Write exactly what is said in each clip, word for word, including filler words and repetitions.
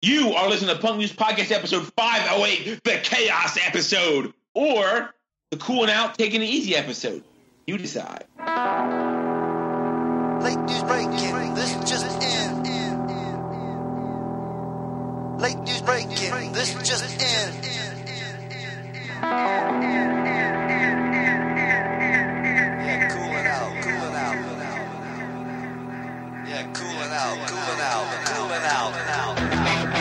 You are listening to Punk News Podcast episode five oh eight, the Chaos episode, or the Cooling Out, Taking It Easy episode. You decide. Late news breaking, this just in. Late news breaking, this just in. Yeah, cooling out, cooling out. Yeah, cooling out, cooling out, cooling out, out.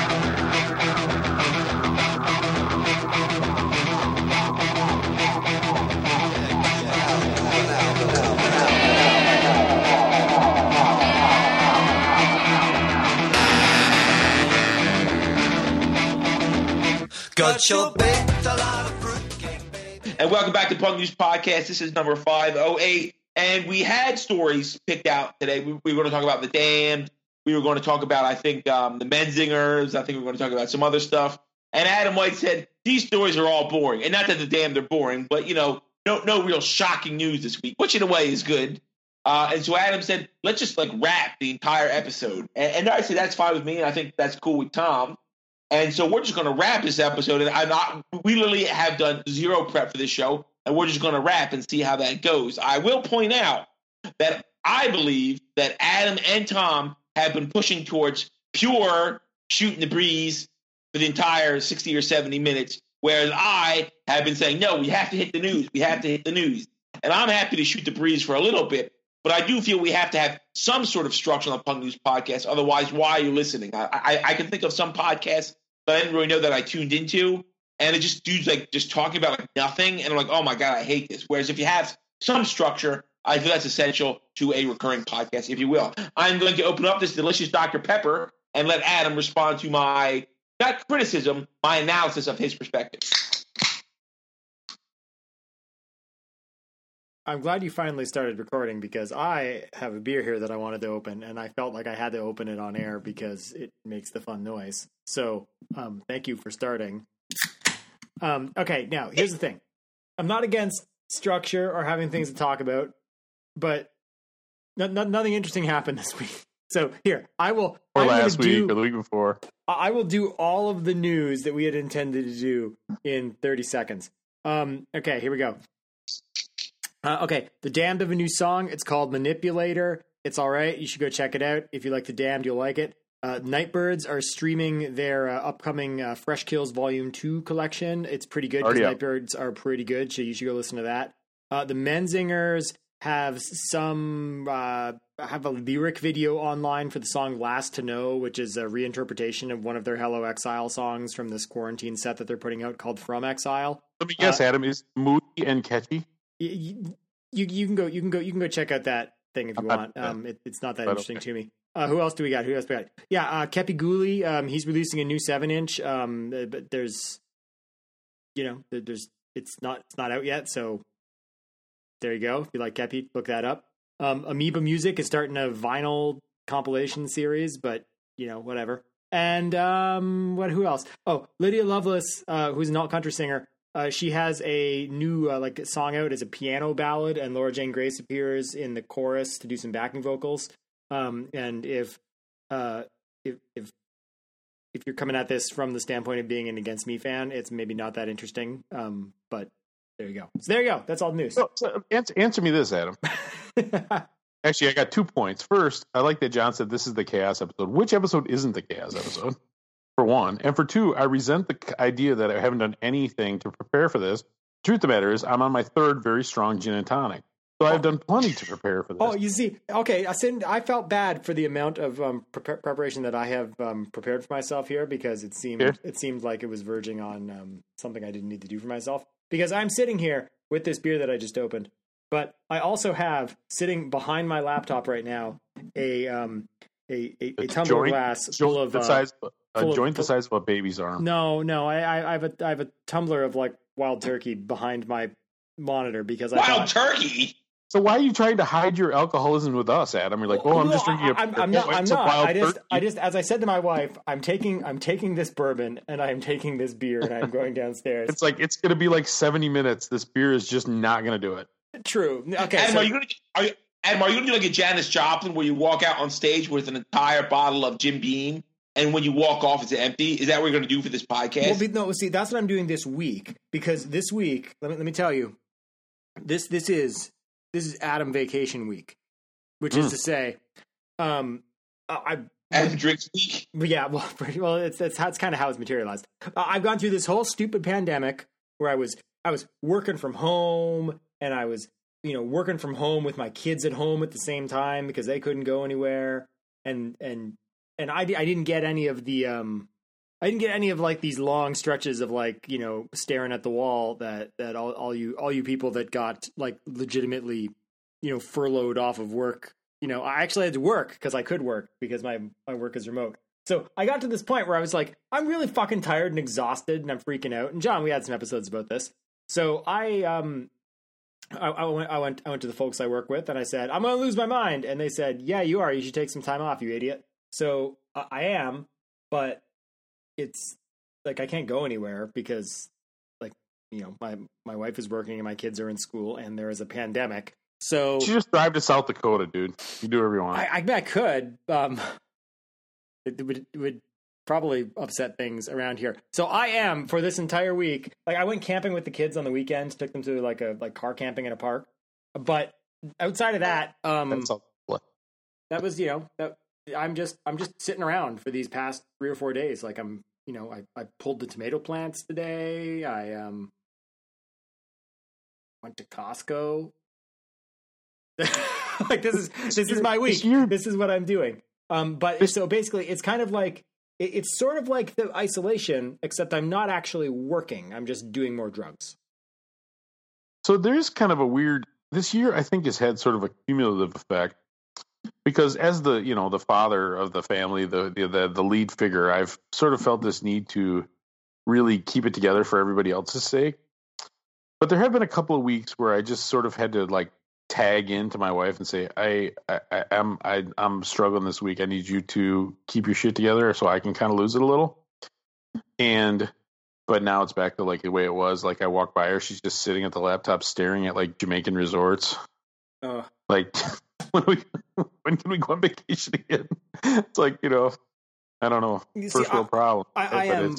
Got your baked a lot of fruitcake, baby. And welcome back to Punk News Podcast. This is number five oh eight. And we had stories picked out today. We, we were going to talk about The Damned. We were going to talk about, I think, um, the Menzingers. I think we were going to talk about some other stuff. And Adam White said, these stories are all boring. And not that The Damned are boring, but, you know, no no real shocking news this week, which in a way is good. Uh, and so Adam said, let's just, like, wrap the entire episode. And, and I said, that's fine with me. And I think that's cool with Tom. And so we're just going to wrap this episode. And I'm not, we literally have done zero prep for this show. And we're just going to wrap and see how that goes. I will point out that I believe that Adam and Tom have been pushing towards pure shooting the breeze for the entire sixty or seventy minutes, whereas I have been saying, no, we have to hit the news. We have to hit the news. And I'm happy to shoot the breeze for a little bit, but I do feel we have to have some sort of structure on the Punk News Podcast. Otherwise, why are you listening? I, I, I can think of some podcasts that I didn't really know that I tuned into, and it just dudes like just talking about like nothing, and I'm like, oh my God, I hate this. Whereas if you have some structure, I feel that's essential to a recurring podcast, if you will. I'm going to open up this delicious Doctor Pepper and let Adam respond to my, not criticism, my analysis of his perspective. I'm glad you finally started recording because I have a beer here that I wanted to open, and I felt like I had to open it on air because it makes the fun noise. So um, thank you for starting. Um, okay, now, here's the thing. I'm not against structure or having things to talk about, but no, no, nothing interesting happened this week. So here, I will... Or I'm last week, do, or the week before. I will do all of the news that we had intended to do in thirty seconds. Um, okay, here we go. Uh, okay, The Damned have a new song. It's called Manipulator. It's all right. You should go check it out. If you like The Damned, you'll like it. Uh, Nightbirds are streaming their uh, upcoming uh, Fresh Kills Volume two collection. It's pretty good because Nightbirds are pretty good, so you should go listen to that. Uh, the Menzingers have some uh, have a lyric video online for the song Last to Know, which is a reinterpretation of one of their Hello Exile songs from this quarantine set that they're putting out called From Exile. Let me guess, uh, Adam, is moody and catchy? You, you you can go you can go you can go check out that thing if you want. Um, it, it's not that interesting okay. to me. Uh, who else do we got? Who else do we got? Yeah, uh, Kepi Ghoulie. Um, he's releasing a new seven inch. Um, but there's, you know, there's it's not it's not out yet. So there you go. If you like Kepi, look that up. Um, Amoeba Music is starting a vinyl compilation series, but you know, whatever. And um, what? Who else? Oh, Lydia Lovelace, uh, who's an alt country singer. Uh, she has a new uh, like song out as a piano ballad, and Laura Jane Grace appears in the chorus to do some backing vocals. Um, and if, uh, if, if, if you're coming at this from the standpoint of being an Against Me fan, it's maybe not that interesting. Um, but there you go. So there you go. That's all the news. So, so answer, answer me this, Adam. Actually, I got two points. First, I like that John said this is the Chaos episode. Which episode isn't the Chaos episode? For one. And for two, I resent the idea that I haven't done anything to prepare for this. Truth of the matter is, I'm on my third very strong gin and tonic. So I've done plenty to prepare for this. Oh, you see, okay, I said I felt bad for the amount of um, pre- preparation that I have um, prepared for myself here because it seemed yeah. it seemed like it was verging on um, something I didn't need to do for myself. Because I'm sitting here with this beer that I just opened, but I also have sitting behind my laptop right now a um, a, a, a tumbler joint, glass full of the uh, size, a full joint of, the size of a baby's arm. No, no, I, I, I have a I have a tumbler of like wild turkey behind my monitor because I wild thought, turkey. So why are you trying to hide your alcoholism with us, Adam? You're like, oh, I'm no, just drinking. A, I'm, I'm not. I'm not. Wild I just, turkey. I just, as I said to my wife, I'm taking, I'm taking this bourbon and I'm taking this beer and I'm going downstairs. It's like it's going to be like seventy minutes. This beer is just not going to do it. True. Okay. Adam, so, are you going to? Are you, Adam, are you going to do like a Janis Joplin where you walk out on stage with an entire bottle of Jim Beam and when you walk off, it's empty. Is that what you're going to do for this podcast? Well, be, no, see, that's what I'm doing this week because this week, let me let me tell you, this this is this is Adam vacation week, which mm. is to say, um, I. Adam drinks week. Yeah, well, well, it's that's that's kind of how it's materialized. Uh, I've gone through this whole stupid pandemic where I was I was working from home and I was you know working from home with my kids at home at the same time because they couldn't go anywhere, and and and I I didn't get any of the um I didn't get any of like these long stretches of like you know staring at the wall that that all all you all you people that got like legitimately you know furloughed off of work. You know, I actually had to work because I could work because my, my work is remote. So I got to this point where I was like, I'm really fucking tired and exhausted and I'm freaking out. And John, we had some episodes about this. So I, um, I, I went, I went, I went to the folks I work with and I said, I'm going to lose my mind. And they said, yeah, you are. You should take some time off, you idiot. So uh, I am, but it's like, I can't go anywhere because like, you know, my, my wife is working and my kids are in school and there is a pandemic. So you just drive to South Dakota, dude. You do whatever you want. I, I, I could. Um, it, it, would, it would probably upset things around here. So I am for this entire week. Like I went camping with the kids on the weekends. Took them to like a like car camping in a park. But outside of that, um, that was you know that, I'm just I'm just sitting around for these past three or four days. Like I'm you know I, I pulled the tomato plants today. I um went to Costco. like this is this is my week. This is what I'm doing. Um, but so basically, it's kind of like it, it's sort of like the isolation, except I'm not actually working. I'm just doing more drugs. So there's kind of a weird. This year, I think, has had sort of a cumulative effect because as the you know the father of the family, the the the lead figure, I've sort of felt this need to really keep it together for everybody else's sake. But there have been a couple of weeks where I just sort of had to like. Tag into my wife and say, I, I, I am, I, I'm struggling this week. I need you to keep your shit together so I can kind of lose it a little. And, but now it's back to like the way it was. Like I walk by her, she's just sitting at the laptop staring at like Jamaican resorts. Oh, like when we, when can we go on vacation again? It's like, you know, I don't know. You First see, world problem. I, I am,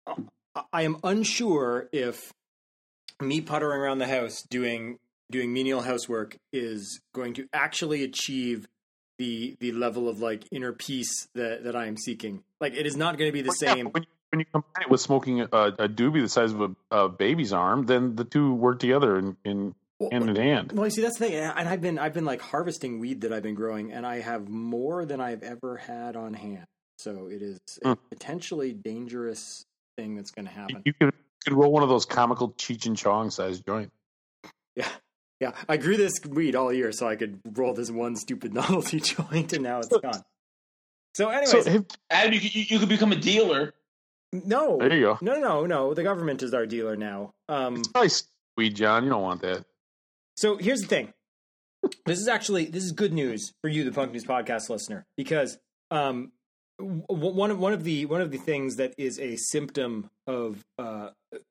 I am unsure if me puttering around the house doing doing menial housework is going to actually achieve the the level of like inner peace that, that I am seeking. Like it is not going to be the well, same. Yeah, when, you, when you combine it with smoking a, a doobie the size of a, a baby's arm, then the two work together in, in well, hand in hand. Well, you see, that's the thing. And I've been I've been like harvesting weed that I've been growing, and I have more than I've ever had on hand. So it is a mm. potentially dangerous thing that's going to happen. You could, you could roll one of those comical Cheech and Chong sized joints. Yeah. Yeah, I grew this weed all year so I could roll this one stupid novelty joint, and now it's gone. So, anyways, so, Adam, you, you, you could become a dealer. No, there you go. No, no, no. The government is our dealer now. Um, it's probably weed, John. You don't want that. So here's the thing. This is actually this is good news for you, the Punk News Podcast listener, because um, one of one of the one of the things that is a symptom of uh,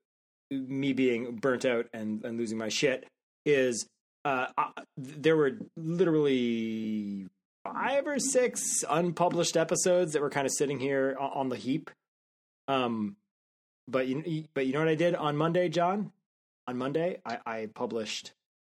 me being burnt out and, and losing my shit. Is uh, uh, there were literally five or six unpublished episodes that were kind of sitting here on the heap. Um, but you, but you know what I did on Monday, John? On Monday, I, I published.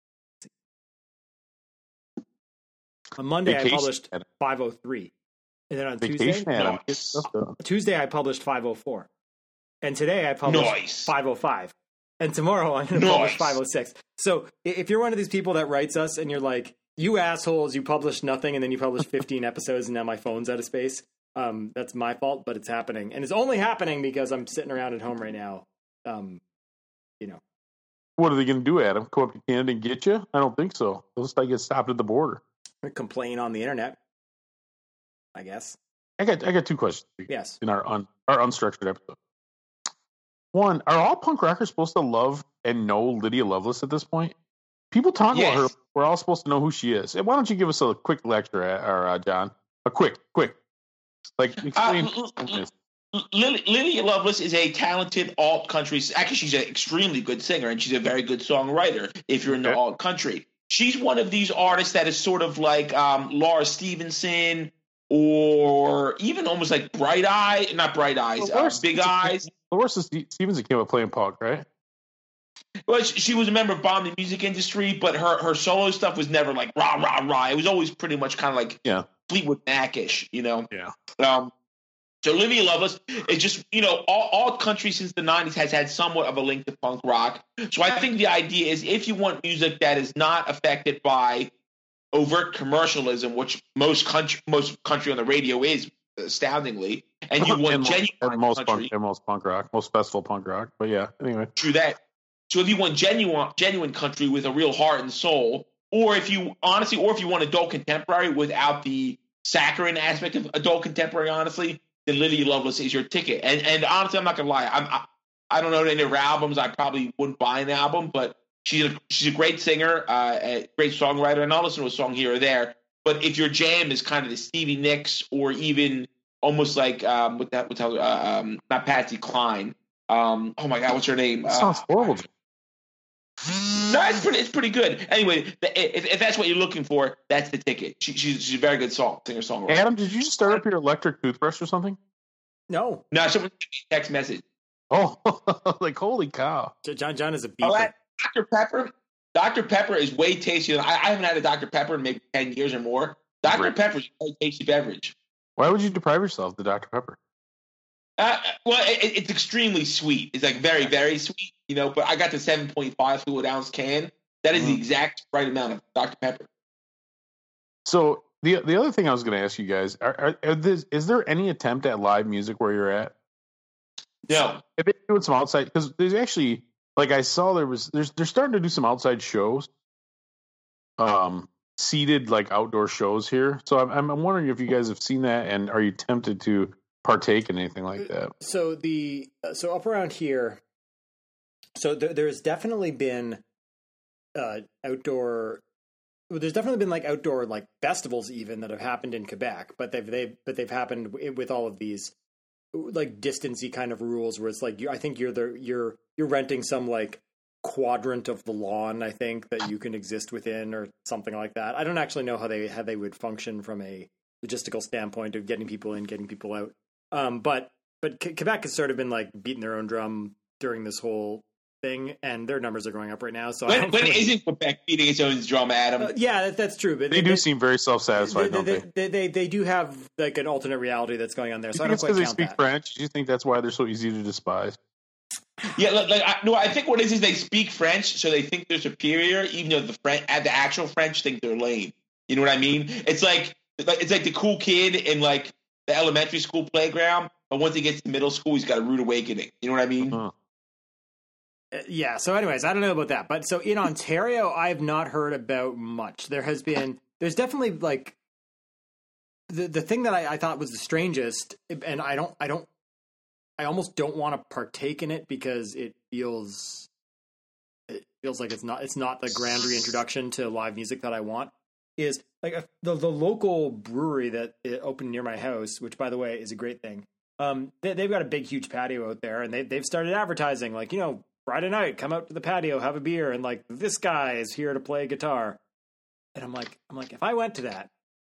On Monday, Vacation. I published five oh three, and then on Vacation, Tuesday, no, Tuesday I published five oh four, and today I published nice. five oh five. And tomorrow I'm going to nice. publish five oh six. So if you're one of these people that writes us and you're like, you assholes, you published nothing and then you published fifteen episodes and now my phone's out of space, um, that's my fault, but it's happening. And it's only happening because I'm sitting around at home right now. Um, you know. What are they going to do, Adam? Go up to Canada and get you? I don't think so. Unless I get stopped at the border. Complain on the internet, I guess. I got I got two questions. Yes. In our un, our unstructured episode. One, are all punk rockers supposed to love and know Lydia Loveless at this point? People talk yes. about her. We're all supposed to know who she is. And why don't you give us a quick lecture, or uh, John? A quick, quick, like explain. Uh, Lily, Lydia Loveless is a talented alt country. Actually, she's an extremely good singer, and she's a very good songwriter. If you're in the okay. alt country, she's one of these artists that is sort of like um, Laura Stevenson, or even almost like Bright Eye, not Bright Eyes, Well, uh, where's- Big Eyes. Larissa Stevenson came up playing punk, right? Well, she, she was a member of Bomb the Music Industry, but her, her solo stuff was never like rah, rah, rah. It was always pretty much kind of like Yeah. Fleetwood Mac-ish, you know? Yeah. Um, so Olivia Loveless is just, you know, all, all country since the nineties has had somewhat of a link to punk rock. So I think the idea is if you want music that is not affected by overt commercialism, which most country, most country on the radio is, astoundingly, and you want and, genuine and most country, punk, and most punk rock, most festival punk rock. But yeah, anyway. true that. So if you want genuine genuine country with a real heart and soul, or if you honestly, or if you want adult contemporary without the saccharine aspect of adult contemporary, honestly, then Lydia Loveless is your ticket. And and honestly, I'm not gonna lie, I'm, I I don't know any of her albums. I probably wouldn't buy an album, but she's a, she's a great singer, uh, a great songwriter, and I'll listen to a song here or there. But if your jam is kind of the Stevie Nicks or even almost like um, with that, with uh, um, not Patsy Cline. Um, oh my God, what's her name? That sounds Uh, horrible. No, it's pretty. It's pretty good. Anyway, if, if that's what you're looking for, that's the ticket. She, she's, she's a very good song singer songwriter. Adam, did you just start up your electric toothbrush or something? No, No, someone sent me a text message. Oh, like holy cow! J- John John is a Oh, beeper. that Doctor Pepper. Doctor Pepper is way tastier. I, I haven't had a Doctor Pepper in maybe ten years or more. Doctor Great. Pepper is a very tasty beverage. Why would you deprive yourself of the Doctor Pepper? Uh, well, it, it's extremely sweet. It's like very, very sweet, you know. But I got the seven point five fluid ounce can. That is the Mm. exact right amount of Doctor Pepper. So the the other thing I was going to ask you guys: are, are, are this, is there any attempt at live music where you're at? No, Have they doing some outside? Because there's actually, like I saw, there was there's they're starting to do some outside shows, um, seated like outdoor shows here. So I'm I'm wondering if you guys have seen that, and are you tempted to partake in anything like that? So the uh, so up around here, so there, there's definitely been uh, outdoor. Well, there's definitely been like outdoor like festivals even that have happened in Quebec, but they've they've but they've happened w- with all of these like distancey kind of rules where it's like you, I think you're the you're you're renting some like quadrant of the lawn, I think, that you can exist within or something like that. I don't actually know how they how they would function from a logistical standpoint of getting people in, getting people out. Um, but but K- Quebec has sort of been like beating their own drum during this whole thing, and their numbers are going up right now. So I when, don't when really- isn't Quebec beating its own drum, Adam? Uh, yeah, that, that's true. But They do seem very self satisfied, they, don't they, they? they, they, they do have like an alternate reality that's going on there. Do So you I think don't it's because quite they count speak that. French? Do you think that's why they're so easy to despise? Yeah, like, like I, no, I think what it is is they speak French, so they think they're superior, even though the French, the actual French think they're lame. You know what I mean? It's like, like it's like the cool kid in like the elementary school playground, but once he gets to middle school, he's got a rude awakening. You know what I mean? Uh-huh. Uh, Yeah. So, anyways, I don't know about that, but so in Ontario, I've not heard about much. There has been, there's definitely like the the thing that I, I thought was the strangest, and I don't, I don't, I almost don't want to partake in it because it feels, it feels like it's not, it's not the grand reintroduction to live music that I want. Is like a, the the local brewery that it opened near my house, which by the way is a great thing. Um, they, they've got a big, huge patio out there, and they they've started advertising like, you know, Friday night, come out to the patio, have a beer, and like this guy is here to play guitar. And I'm like, I'm like, if I went to that,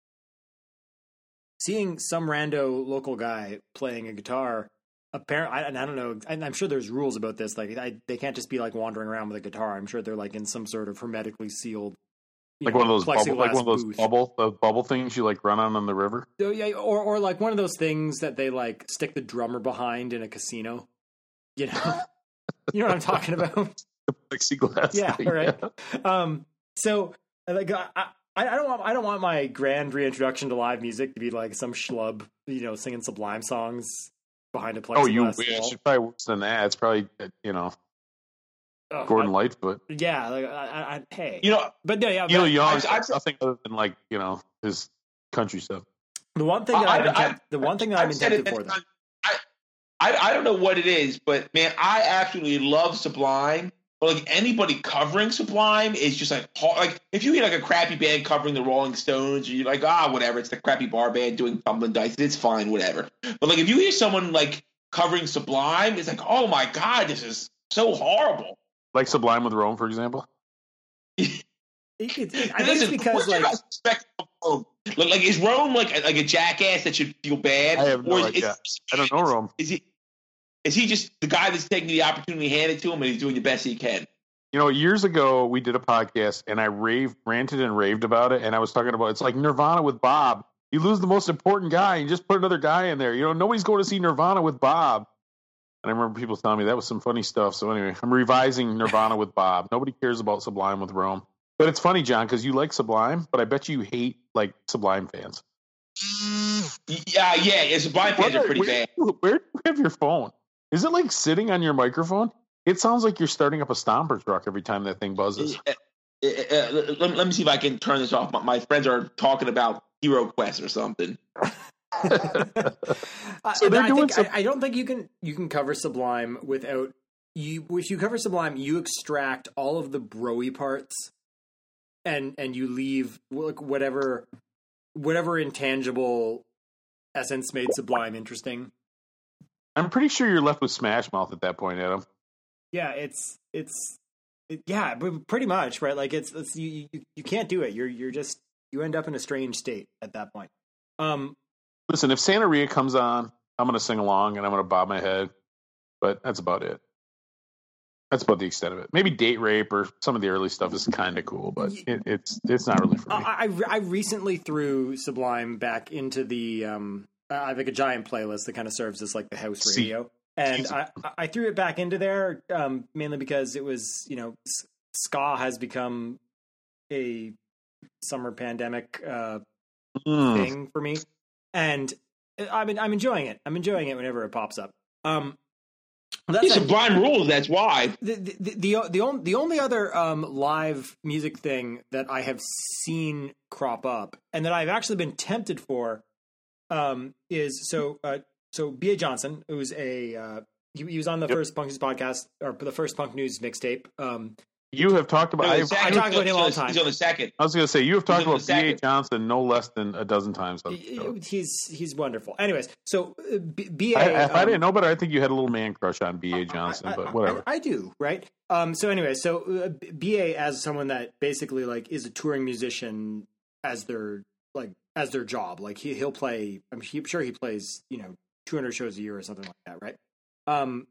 seeing some rando local guy playing a guitar, apparently, and I don't know, and I'm sure there's rules about this. Like, I, they can't just be like wandering around with a guitar. I'm sure they're like in some sort of hermetically sealed, you Like know, one of those bubble, like plexiglass one of those booth. bubble, those bubble things you like run on on the river. So, yeah, or or like one of those things that they like stick the drummer behind in a casino. You know, you know what I'm talking about. Plexiglass. Yeah, thing, right. Um, so like I, I, I don't want I don't want my grand reintroduction to live music to be like some schlub, you know, singing Sublime songs behind a plexiglass Oh, you wall. wish. It's probably worse than that. It's probably, you know, Ugh, Gordon I- Lightfoot. Yeah, like I, I, I hey, You know, but no, yeah. Neil but Young, I've- I've- nothing other than like, you know, his country stuff. the one thing that I- I'm I- intent- the one thing that I'm I've said it intended for many though. times. I, I I don't know what it is, but man, I absolutely love Sublime. But like anybody covering Sublime is just like hard. Like if you hear like a crappy band covering the Rolling Stones, you're like, ah, whatever. It's the crappy bar band doing Tumbling Dice. It's fine, whatever. But like if you hear someone like covering Sublime, it's like, oh my god, this is so horrible. Like Sublime with Rome, for example. It, it, it- I think Listen, it's because what's your like guys' respect for Rome? Like, like is Rome like like a jackass that should feel bad? I have no or is, idea. Is, I don't know Rome. Is he is he just the guy that's taking the opportunity handed to him and he's doing the best he can? You know, years ago we did a podcast and I raved, ranted and raved about it, and I was talking about it's like Nirvana with Bob. You lose the most important guy and just put another guy in there. You know, nobody's going to see Nirvana with Bob. And I remember people telling me that was some funny stuff. So anyway, I'm revising Nirvana with Bob. Nobody cares about Sublime with Rome. But it's funny, John, because you like Sublime, but I bet you hate like Sublime fans. Yeah, yeah, yeah. Sublime fans are pretty where, bad. Where do you have your phone? Is it like sitting on your microphone? It sounds like you're starting up a stomper truck every time that thing buzzes. Uh, uh, uh, let, let me see if I can turn this off. My, my friends are talking about Hero Quest or something. so they're I, doing think, some- I, I don't think you can you can cover Sublime without you. If you cover Sublime, you extract all of the broy parts, and and you leave like whatever whatever intangible essence made Sublime interesting. I'm pretty sure you're left with Smash Mouth at that point, Adam. Yeah, it's it's it, yeah, but pretty much right. Like it's, it's you, you you can't do it. You're you're just you end up in a strange state at that point. Um. Listen, if Santeria comes on, I'm going to sing along and I'm going to bob my head. But that's about it. That's about the extent of it. Maybe Date Rape or some of the early stuff is kind of cool, but it, it's it's not really for me. I, I I recently threw Sublime back into the um. I have like a giant playlist that kind of serves as like the house radio, and I I threw it back into there um mainly because it was you know ska has become a summer pandemic uh Mm. thing for me. And I'm I'm enjoying it. I'm enjoying it whenever it pops up. Um, that's It's Sublime rules. That's why. the the the the, the, only, the only other um, live music thing that I have seen crop up and that I've actually been tempted for um, is so uh, so B A Johnson, who's a uh, he, he was on the Yep. first Punk News podcast or the first Punk News mixtape. Um, You have talked about. No, I, the second- I talk about him all the he's on- time. He's on the second. I was going to say you have talked on the about B A second. Johnson no less than a dozen times. On the show. he's he's wonderful. Anyways, so uh, B- BA. I, if I um, didn't know better, I think you had a little man crush on B A Johnson, I- I- but whatever. I, I do, right? Um, so anyway, so uh, B A as someone that basically like is a touring musician as their like as their job. Like he he'll play. I'm sure he plays you know two hundred shows a year or something like that, right? Um,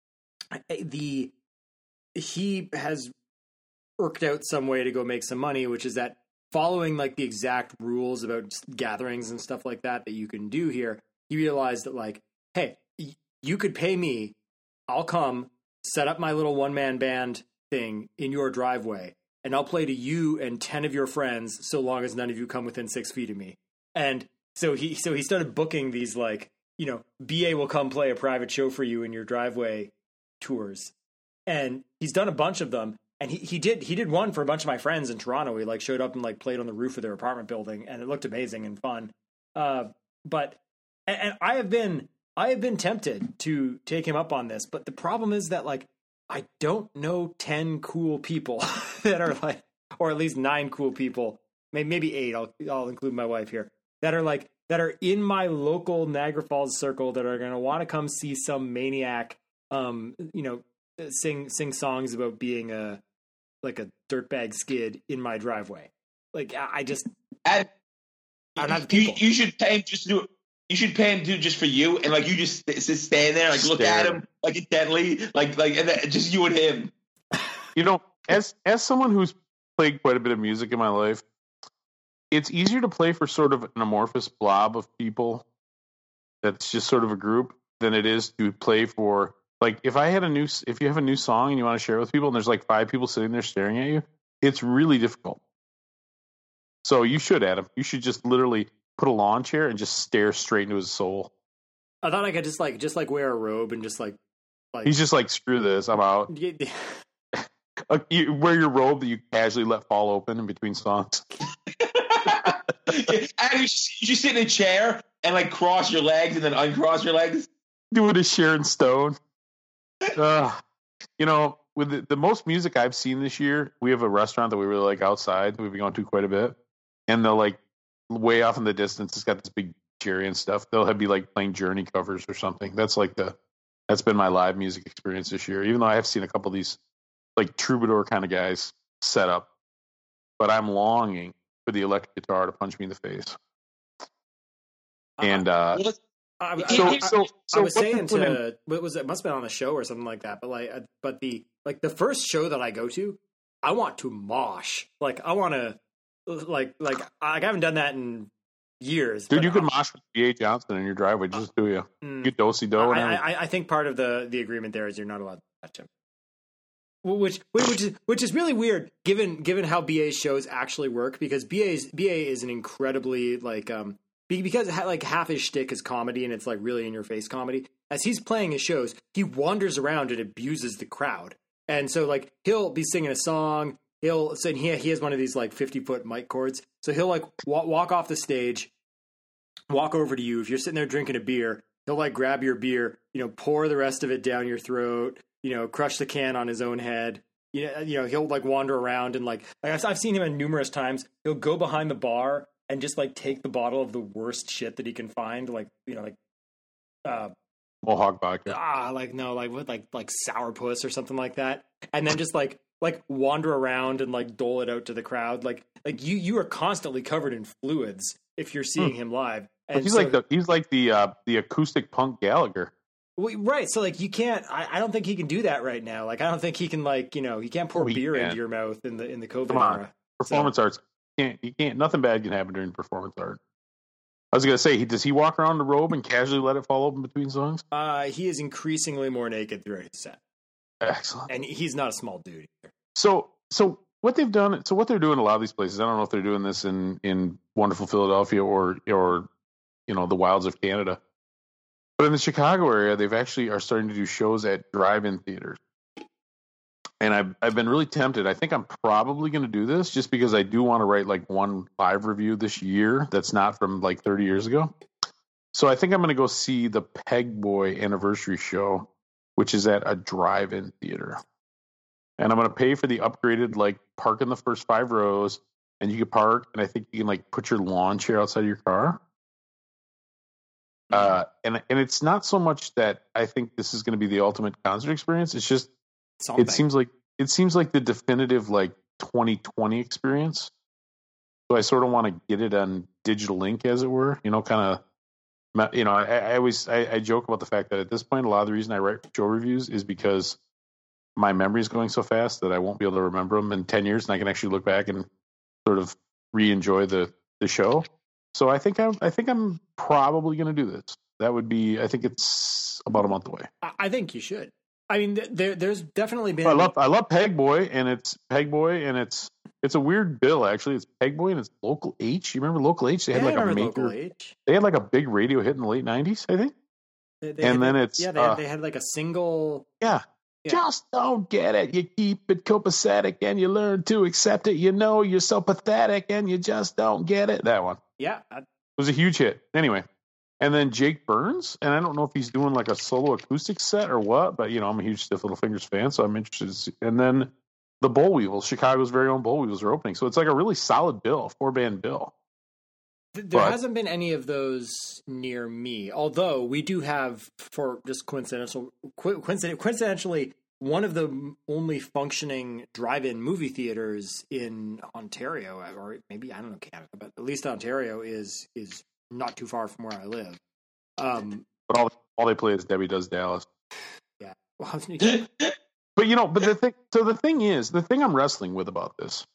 the he has worked out some way to go make some money, which is that following like the exact rules about gatherings and stuff like that that you can do here, he realized that like, hey, y- you could pay me, I'll come set up my little one man band thing in your driveway, and I'll play to you and ten of your friends so long as none of you come within six feet of me. And so he so he started booking these like, you know, B A will come play a private show for you in your driveway tours. And he's done a bunch of them. And he, he did he did one for a bunch of my friends in Toronto. He like showed up and like played on the roof of their apartment building, and it looked amazing and fun. Uh, but and, and I have been I have been tempted to take him up on this, but the problem is that like I don't know ten cool people that are like, or at least nine cool people, maybe maybe eight. I'll I'll include my wife here, that are like that are in my local Niagara Falls circle that are going to want to come see some maniac, um, you know, sing sing songs about being a like a dirtbag skid in my driveway. Like I, I just And I don't have you, people. you should pay him just to do it. You should pay him to do it just for you, and like you just, just stand there, like look Stare. at him, like intently, like like and then just you and him. You know, as as someone who's played quite a bit of music in my life, it's easier to play for sort of an amorphous blob of people that's just sort of a group than it is to play for, like, if I had a new, if you have a new song and you want to share it with people and there's like five people sitting there staring at you, it's really difficult. So you should, Adam, you should just literally put a lawn chair and just stare straight into his soul. I thought I could just like just like wear a robe and just like like He's just like, screw this, I'm out. Uh, you wear your robe that you casually let fall open in between songs. And you just, you just sit in a chair and like cross your legs and then uncross your legs. Doing a Sharon Stone. Uh, you know, with the, the most music I've seen this year, we have a restaurant that we really like outside that we've been going to quite a bit. And they'll like way off in the distance, it's got this big cherry and stuff. They'll have be like playing Journey covers or something. That's like the that's been my live music experience this year. Even though I have seen a couple of these like troubadour kind of guys set up, but I'm longing for the electric guitar to punch me in the face. And uh, Well, let's- I, I, so, I, so, so I was what saying the women- to what was it? Must have been on a show or something like that. But like, uh, but the like the first show that I go to, I want to mosh. Like I want to, like like I haven't done that in years. dude, but you could I'm- mosh with B A Johnson in your driveway, just do you? Mm. Get dosey do. I, I, I think part of the, the agreement there is you're not allowed to touch him. Well, Which which is which is really weird given given how B A's shows actually work, because B A's B A is an incredibly like um be- because ha- like half his shtick is comedy and it's like really in your face comedy. As he's playing his shows, he wanders around and abuses the crowd, and so like he'll be singing a song. He'll so he he has one of these like fifty foot mic cords, so he'll like wa- walk off the stage, walk over to you. If you're sitting there drinking a beer, he'll like grab your beer, you know, pour the rest of it down your throat, you know, crush the can on his own head. You know, you know, he'll like wander around and like, I've, I've seen him numerous times. He'll go behind the bar and just like take the bottle of the worst shit that he can find, like you know, like uh, Mohawk vodka. ah, like no, like what, like like sourpuss or something like that, and then just like like wander around and like dole it out to the crowd. Like like you you are constantly covered in fluids if you're seeing him live. And he's so- like the he's like the uh, the acoustic punk Gallagher. Well, right. So like you can't. I, I don't think he can do that right now. Like I don't think he can like you know he can't pour Oh, he beer can. into your mouth in the in the COVID Come on. era. Performance arts can't you can't nothing bad can happen during performance art. I was gonna say, he does he walk around the robe and casually let it fall open between songs? Uh, he is increasingly more naked throughout his set, Excellent. and he's not a small dude either. So so what they've done so what they're doing in a lot of these places, I don't know if they're doing this in, in wonderful Philadelphia or or you know the wilds of Canada. But in the Chicago area, they've actually are starting to do shows at drive-in theaters. And I've I've been really tempted. I think I'm probably going to do this just because I do want to write like one live review this year that's not from like thirty years ago. So I think I'm going to go see the Peg Boy anniversary show, which is at a drive-in theater. And I'm going to pay for the upgraded like park in the first five rows, and you can park, and I think you can like put your lawn chair outside of your car. Uh, and and it's not so much that I think this is going to be the ultimate concert experience. It's just Something. it seems like it seems like the definitive like twenty twenty experience. So I sort of want to get it on digital link, as it were. You know, kind of. You know, I, I always I, I joke about the fact that at this point, a lot of the reason I write show reviews is because my memory is going so fast that I won't be able to remember them in ten years, and I can actually look back and sort of re-enjoy the the show. So I think I'm, I think I'm probably going to do this. That would be, I think it's about a month away. I, I think you should. I mean, th- there there's definitely been. I love, I love Peg Boy, and it's Peg Boy, and it's, it's a weird bill actually. It's Peg Boy and it's Local H. You remember Local H? They had Yeah, I like a remember major, Local H. they had like a big radio hit in the late nineties, I think. They, they and had then the- it's, yeah, they, uh, had, they had like a single. Yeah. Yeah. Just don't get it. You keep it copacetic and you learn to accept it. You know you're so pathetic and you just don't get it. That one. Yeah, I, It was a huge hit. Anyway, and then Jake Burns, and I don't know if he's doing like a solo acoustic set or what, but you know I'm a huge Stiff Little Fingers fan, so I'm interested to see. And then the Bull Weevils, Chicago's very own Bull Weevils, are opening, so it's like a really solid bill, four band bill. th- there But- hasn't been any of those near me. Although we do have, for just coincidental, co- coincident, coincidentally, one of the m- only functioning drive-in movie theaters in Ontario, or maybe I don't know Canada, but at least Ontario is is not too far from where I live. Um, But all all they play is Debbie Does Dallas. yeah, well, But you know, but the thing, so the thing is, the thing I'm wrestling with about this.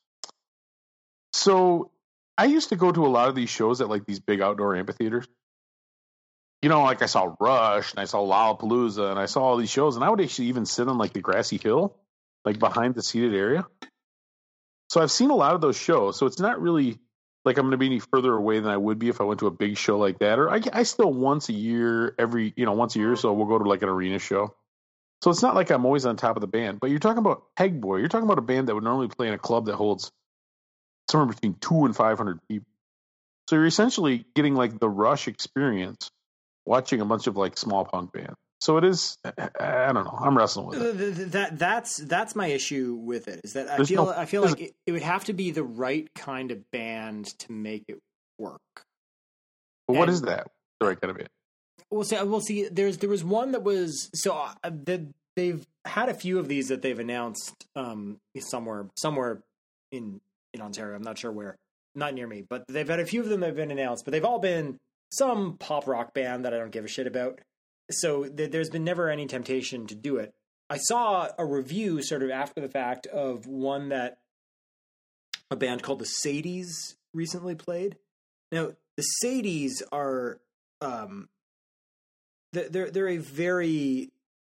So I used to go to a lot of these shows at like these big outdoor amphitheaters. You know, like I saw Rush and I saw Lollapalooza and I saw all these shows, and I would actually even sit on like the grassy hill, like behind the seated area. So I've seen a lot of those shows. So it's not really like I'm going to be any further away than I would be if I went to a big show like that. Or I, I still once a year, every, you know, once a year or so, we'll go to like an arena show. So it's not like I'm always on top of the band. But you're talking about Peg Boy. You're talking about a band that would normally play in a club that holds somewhere between two and five hundred people. So you're essentially getting like the Rush experience, watching a bunch of like small punk bands. So it is. I don't know. I'm wrestling with it. Th- th- that that's that's my issue with it. Is that I There's feel no- I feel there's- like it, it would have to be the right kind of band to make it work. But what and- is that? The right kind of band. We'll see. We'll see. There's there was one that was so uh, the, they've had a few of these that they've announced um, somewhere somewhere in in Ontario. I'm not sure where. not near me, but they've had a few of them that have been announced, but they've all been some pop rock band that I don't give a shit about. So th- there's been never any temptation to do it. I saw a review sort of after the fact of one that a band called the Sadies recently played. Now, the Sadies are, um, they're, they're a very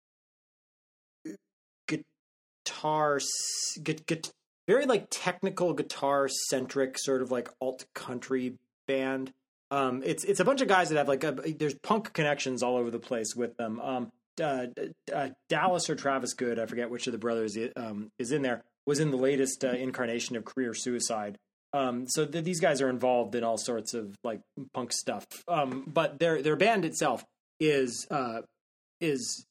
guitar, gu- gu- very like technical guitar centric sort of like alt country band. Um, it's it's a bunch of guys that have like a, there's punk connections all over the place with them. Um, uh, uh, Dallas or Travis Good, I forget which of the brothers um, is in there, was in the latest uh, incarnation of Career Suicide. Um, so th- these guys are involved in all sorts of like punk stuff. Um, but their their band itself is uh, is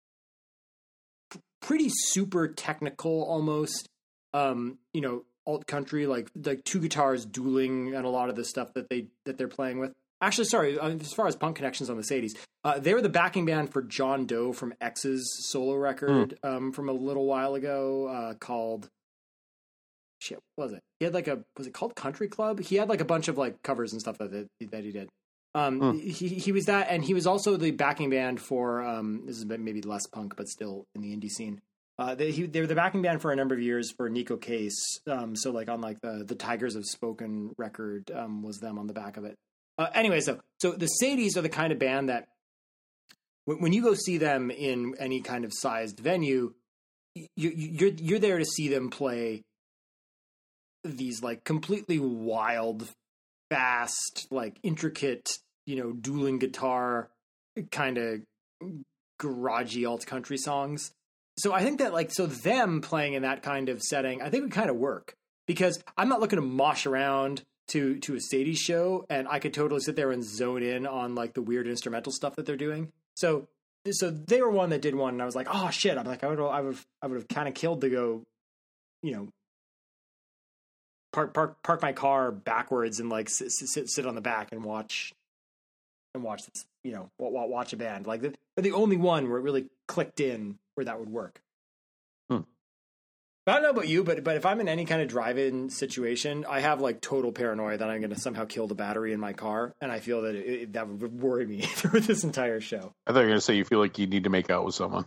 pretty super technical almost. Um, you know, alt country, like like two guitars dueling and a lot of the stuff that they that they're playing with. Actually, sorry, as far as punk connections on the Sadies, uh, they were the backing band for John Doe from X's solo record mm. um, from a little while ago uh, called shit. What was it? He had like a was it called Country Club? He had like a bunch of like covers and stuff that that, that he did. Um, mm. he he was that, and he was also the backing band for um, this is maybe less punk, but still in the indie scene. Uh, they, he, they were the backing band for a number of years for Nico Case. Um, so like on like the, the Tigers of Spoken record um, was them on the back of it. Uh, anyway, so, so the Sadies are the kind of band that when, when you go see them in any kind of sized venue, you, you're, you're there to see them play these like completely wild, fast, like intricate, you know, dueling guitar kind of garagey alt country songs. So I think that like, so them playing in that kind of setting, I think would kind of work because I'm not looking to mosh around to, to a Sadies show, and I could totally sit there and zone in on like the weird instrumental stuff that they're doing. So, so they were one that did one and I was like, oh shit. I'm like, I would, I would, I would have kind of killed to go, you know, park, park, park my car backwards and like sit, sit, sit on the back and watch and watch this, you know, watch a band. Like they're the only one where it really clicked in where that would work. Hmm. I don't know about you, but but if I'm in any kind of drive-in situation, I have like total paranoia that I'm going to somehow kill the battery in my car, and I feel that it, it, that would worry me through this entire show. I thought you were going to say you feel like you need to make out with someone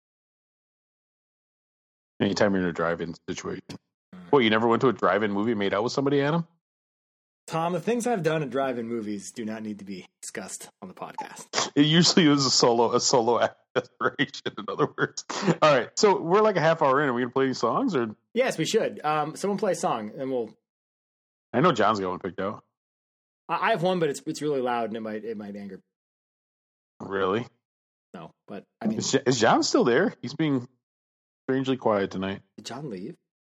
anytime you're in a drive-in situation. Hmm. What, you never went to a drive-in movie and made out with somebody, Adam? Tom, the things I've done at drive-in movies do not need to be discussed on the podcast. It usually is a solo, a solo aspiration, in other words. All right, so we're like a half hour in. Are we gonna play any songs, or? Yes, we should. Um, someone play a song, and we'll. I know John's got one picked out. I have one, but it's it's really loud, and it might it might anger. Really? No, but I mean, is, is John still there? He's being strangely quiet tonight. Did John leave?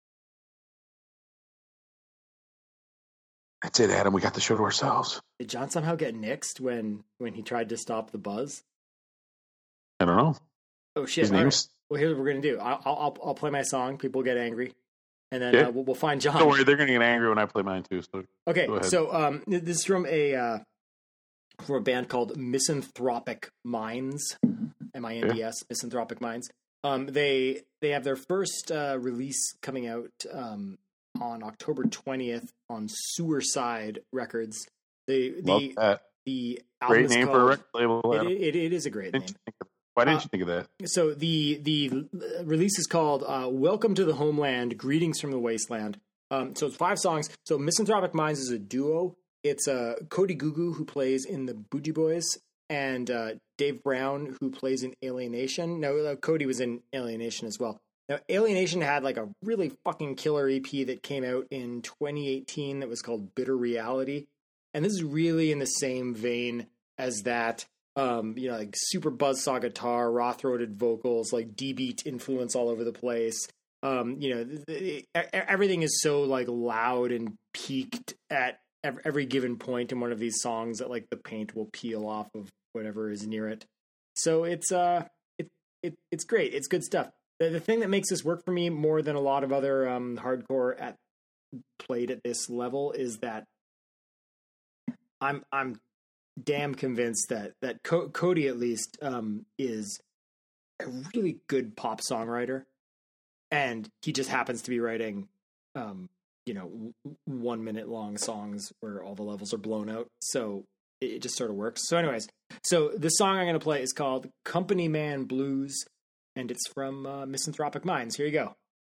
That's it, Adam. We got the show to ourselves. Did John somehow get nixed when, when he tried to stop the buzz? I don't know. Oh shit! All right. Well, here's what we're gonna do. I'll I'll, I'll play my song. People get angry, and then yeah. uh, we'll, we'll find John. Don't worry, they're gonna get angry when I play mine too. So okay. So um, this is from a uh, from a band called Misanthropic Minds. M I N D S. Yeah. Misanthropic Minds. Um, they they have their first uh, release coming out um. on October twentieth on Sewerside Records. The the Love that. the album great is name called, for a record label. It, it, it is a great didn't name. Of, why didn't uh, you think of that? So the the release is called uh, "Welcome to the Homeland: Greetings from the Wasteland." Um, so it's five songs. So Misanthropic Minds is a duo. It's uh, Cody Gugu, who plays in the Bougie Boys, and uh, Dave Brown, who plays in Alienation. No, uh, Cody was in Alienation as well. Now, Alienation had like a really fucking killer E P that came out in twenty eighteen that was called Bitter Reality. And this is really in the same vein as that, um, you know, like super buzzsaw guitar, raw-throated vocals, like D-beat influence all over the place. Um, you know, the, the, everything is so like loud and peaked at every given point in one of these songs that like the paint will peel off of whatever is near it. So it's uh, it, it it's great. It's good stuff. The, the thing that makes this work for me more than a lot of other um, hardcore at played at this level is that I'm I'm damn convinced that that Co- Cody at least um, is a really good pop songwriter, and he just happens to be writing um, you know, w- one minute long songs where all the levels are blown out. So it, it just sort of works. So anyways, so the song I'm going to play is called Company Man Blues, and it's from uh, Misanthropic Minds. Here you go.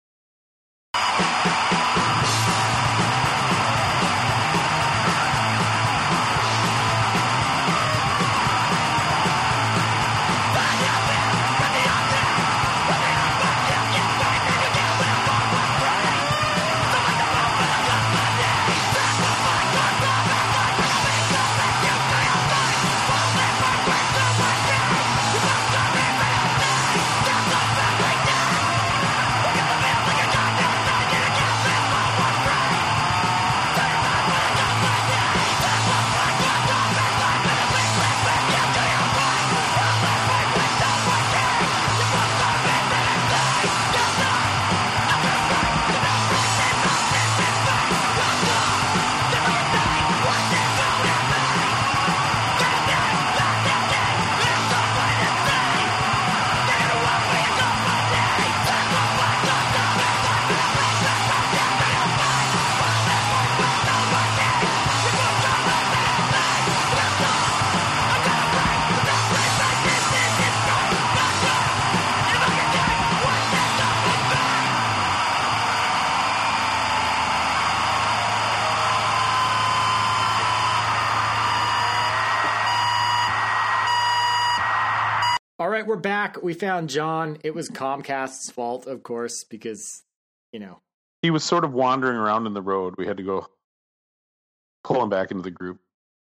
All right, we're back. We found John. It was Comcast's fault, of course, because, you know. He was sort of wandering around in the road. We had to go pull him back into the group.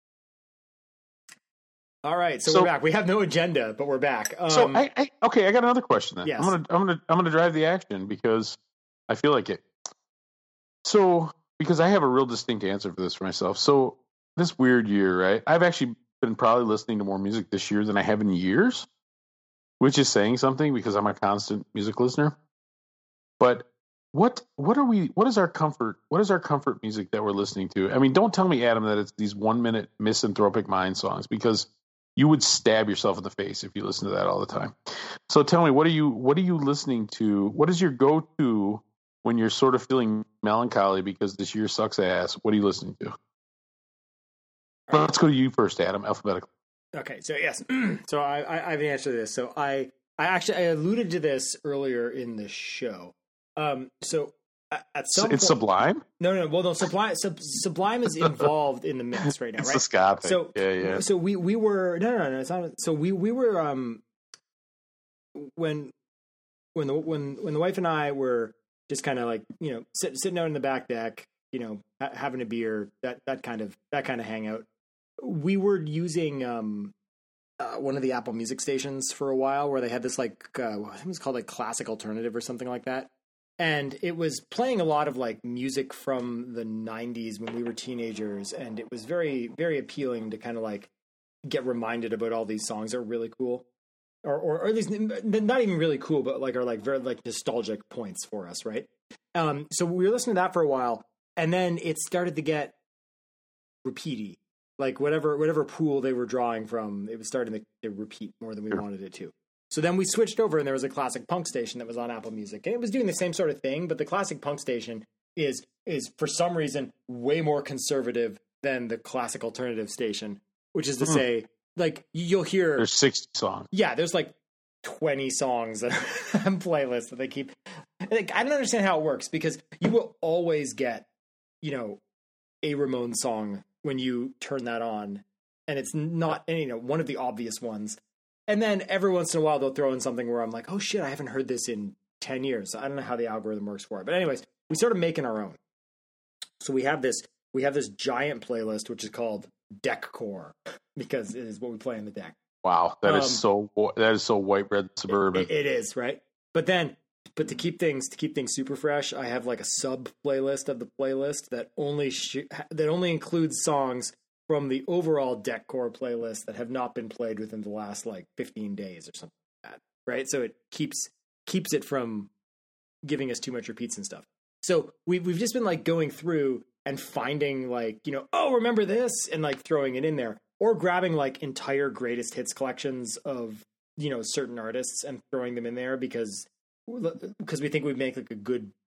All right, so, So- we're back. We have no agenda, but we're back. Um, So I, I okay, I got another question then. Yes. I'm gonna I'm gonna I'm gonna drive the action because I feel like it. So because I have a real distinct answer for this for myself. So this weird year, right? I've actually been probably listening to more music this year than I have in years, which is saying something because I'm a constant music listener. But what what are we what is our comfort what is our comfort music that we're listening to? I mean, don't tell me, Adam, that it's these one minute Misanthropic Mind songs, because you would stab yourself in the face if you listen to that all the time. So tell me, what are you what are you listening to? What is your go to when you're sort of feeling melancholy because this year sucks ass? What are you listening to? Let's go to you first, Adam, alphabetically. Okay, so yes, so I, I, I have an answer to this. So I, I actually I alluded to this earlier in the show. Um, so at, at some It's point, Sublime. no, no, well, no, Sublime, Sub, Sublime is involved in the mix right now, It's right? the ska thing. So yeah, yeah. So we we were no, no, no, it's not. So we we were um when when the when when the wife and I were just kind of like, you know, sit, sitting out in the back deck, you know, ha- having a beer, that that kind of that kind of hangout. We were using um, uh, one of the Apple Music stations for a while, where they had this like uh, I think it was called like Classic Alternative or something like that, and it was playing a lot of like music from the nineties when we were teenagers, and it was very very appealing to kind of like get reminded about all these songs that are really cool, or, or or at least not even really cool, but like are like very like nostalgic points for us, right? Um, so we were listening to that for a while, and then it started to get repeaty. Like whatever whatever pool they were drawing from, it was starting to, to repeat more than we Sure. wanted it to. So then we switched over, and there was a classic punk station that was on Apple Music, and it was doing the same sort of thing. But the classic punk station is is for some reason way more conservative than the classic alternative station, which is to Hmm. say, like you'll hear, There's sixty songs. yeah, there's like twenty songs on playlists that they keep. Like, I don't understand how it works, because you will always get, you know, a Ramones song when you turn that on, and it's not, and, you know, one of the obvious ones. And then every once in a while they'll throw in something where I'm like, oh shit, I haven't heard this in ten years. I don't know how the algorithm works for it. But anyways, we started making our own. So we have this, we have this giant playlist, which is called Deckcore, because it is what we play in the deck. Wow, that is Um, so that is so white bread suburban. It, it is, right? But then, but to keep things to keep things super fresh, I have like a sub playlist of the playlist that only sh- that only includes songs from the overall Deckcore playlist that have not been played within the last like fifteen days or something like that, right? So it keeps keeps it from giving us too much repeats and stuff. So we we've just been like going through and finding like, you know, oh, remember this, and like throwing it in there, or grabbing like entire greatest hits collections of, you know, certain artists and throwing them in there because because we think we'd make like a good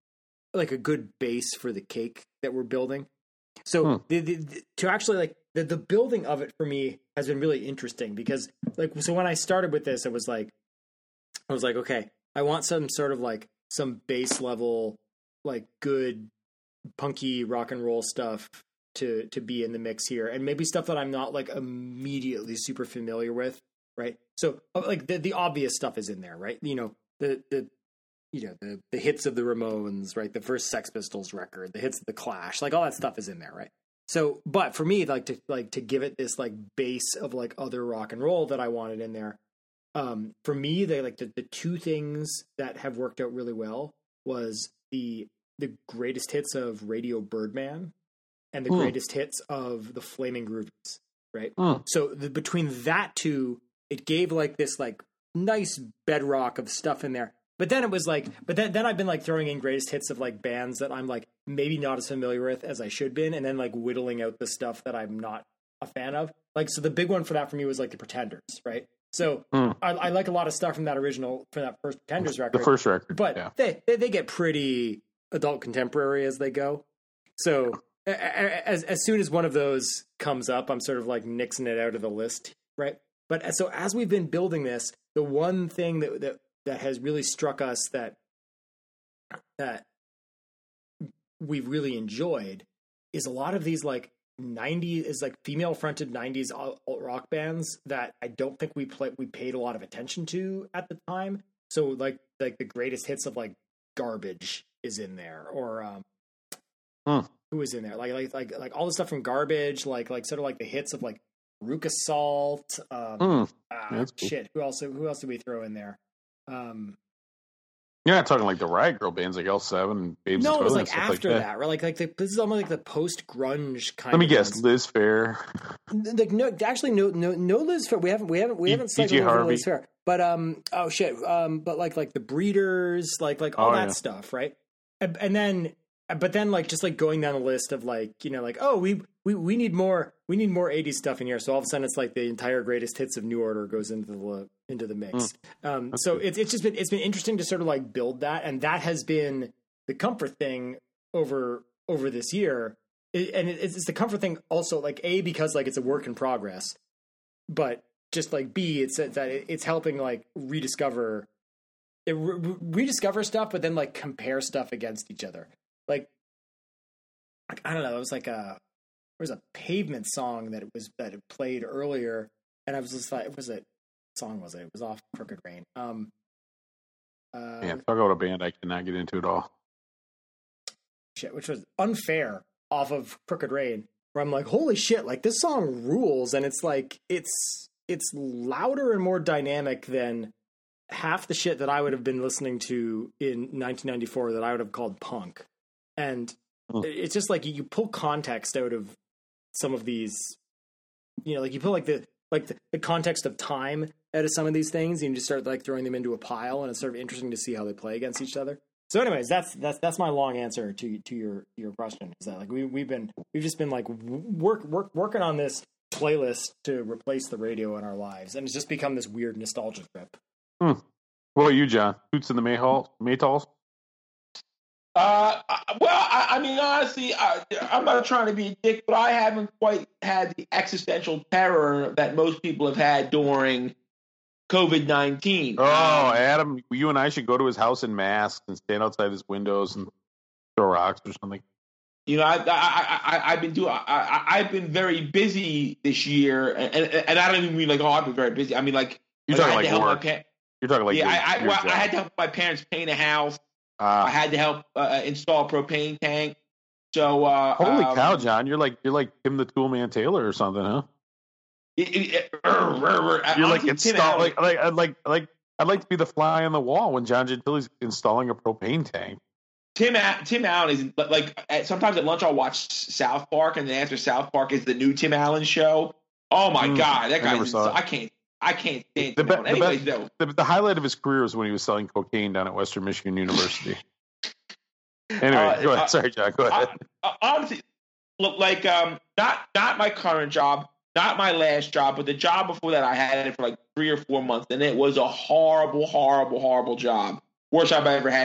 like a good base for the cake that we're building. So Hmm. the, the, the, to actually like the, the building of it for me has been really interesting because like, so when I started with this, it was like, I was like, okay, I want some sort of like some base level, like good punky rock and roll stuff to, to be in the mix here. And maybe stuff that I'm not like immediately super familiar with. Right. So like the, the obvious stuff is in there, right? You know, the, the, you know, the, the hits of the Ramones, right? The first Sex Pistols record, the hits of the Clash, like all that stuff is in there, right? So, but for me, like to like to give it this like base of like other rock and roll that I wanted in there. Um, for me, they like the, the two things that have worked out really well was the the greatest hits of Radio Birdman and the Mm. greatest hits of the Flaming Groovies, right? Mm. So the, between that two, it gave like this like nice bedrock of stuff in there. But then it was like, but then, then I've been like throwing in greatest hits of like bands that I'm like maybe not as familiar with as I should been, and then like whittling out the stuff that I'm not a fan of. Like, so the big one for that for me was like the Pretenders, right? So Mm. I, I like a lot of stuff from that original, from that first Pretenders record. The first record. But yeah. they, they they get pretty adult contemporary as they go. So a- a- as as soon as one of those comes up, I'm sort of like nixing it out of the list, right? But so as we've been building this, the one thing that that, that has really struck us that that we've really enjoyed is a lot of these like nineties is like female fronted nineties alt rock bands that I don't think we play we paid a lot of attention to at the time. So like like the greatest hits of like Garbage is in there, or um Hmm. who is in there? Like like like like all the stuff from Garbage, like like sort of like the hits of like Ruka Salt, um Mm. ah, That's cool. shit. Who else who else did we throw in there? Um You're not talking like the Riot Girl bands like L seven and Babes no, in it was Toyland like and stuff after like that. that. right? Like like the, this is almost like the post grunge kind. Let me of guess, ones. Liz Fair. Like no, actually no, no, no Liz Fair. We haven't, we haven't, we E- haven't E G cycled over Harvey. Liz Fair. But um, oh shit, um, but like like the Breeders, like like all Oh, that yeah. stuff, right? And, and then, but then like just like going down the list of like you know like oh we we we need more we need more eighties stuff in here. So all of a sudden it's like the entire greatest hits of New Order goes into the into the mix. Um, so good. it's it's just been it's been interesting to sort of like build that, and that has been the comfort thing over over this year. It, and it, it's the comfort thing also like a because like it's a work in progress, but just like b it's that it's helping like rediscover it re- rediscover stuff, but then like compare stuff against each other. Like, like I don't know, it was like a there was a Pavement song that it was that it played earlier, and I was just like, what was it? What song was it? It was off Crooked Rain. Um, uh, Man, talk about a band I cannot get into at all. shit, which was Unfair off of Crooked Rain, where I'm like, holy shit, like this song rules, and it's like it's it's louder and more dynamic than half the shit that I would have been listening to in nineteen ninety-four that I would have called punk. And Hmm. it's just like you pull context out of some of these, you know, like you pull like the like the, the context of time out of some of these things, and you just start like throwing them into a pile, and it's sort of interesting to see how they play against each other. So, anyways, that's that's that's my long answer to to your your question. Is that like we we've been we've just been like work work working on this playlist to replace the radio in our lives, and it's just become this weird nostalgia trip. Hmm. What about you, John? Toots in the Mayhall, Maytals? Uh, well, I, I mean, honestly, I, I'm not trying to be a dick, but I haven't quite had the existential terror that most people have had during COVID nineteen. Oh, Um, Adam, you and I should go to his house in masks and stand outside his windows and throw rocks or something. You know, I, I, I, I, I've been doing, I, I, I've been very busy this year, and, and, and I don't even mean like, oh, I've been very busy. I mean like, You're like, I talking had to like help my work. pa- You're talking like yeah, your- I, I, your well, job. I had to help my parents paint a house. I Ah, had to help uh, install a propane tank. So, uh, holy um, cow, John! You're like you're like Tim the Toolman Taylor or something, huh? It, it, it, er, er, er, You're like honestly, Tim install Allen- like like I'd like like I'd like to be the fly on the wall when John Gentile's installing a propane tank. Tim A- Tim Allen is like at, sometimes at lunch I'll watch South Park, and then after South Park is the new Tim Allen show. Oh my Mm, god, that I never guy's saw ins- it. I can't I can't stand The Tim be- Allen. the Anyways, best- though, The, the highlight of his career was when he was selling cocaine down at Western Michigan University. Anyway, Uh, go ahead. uh, Sorry, John. Go ahead. uh, honestly, look like um not not my current job, not my last job, but the job before that I had it for like three or four months, and it was a horrible, horrible, horrible job. Worst job I ever had.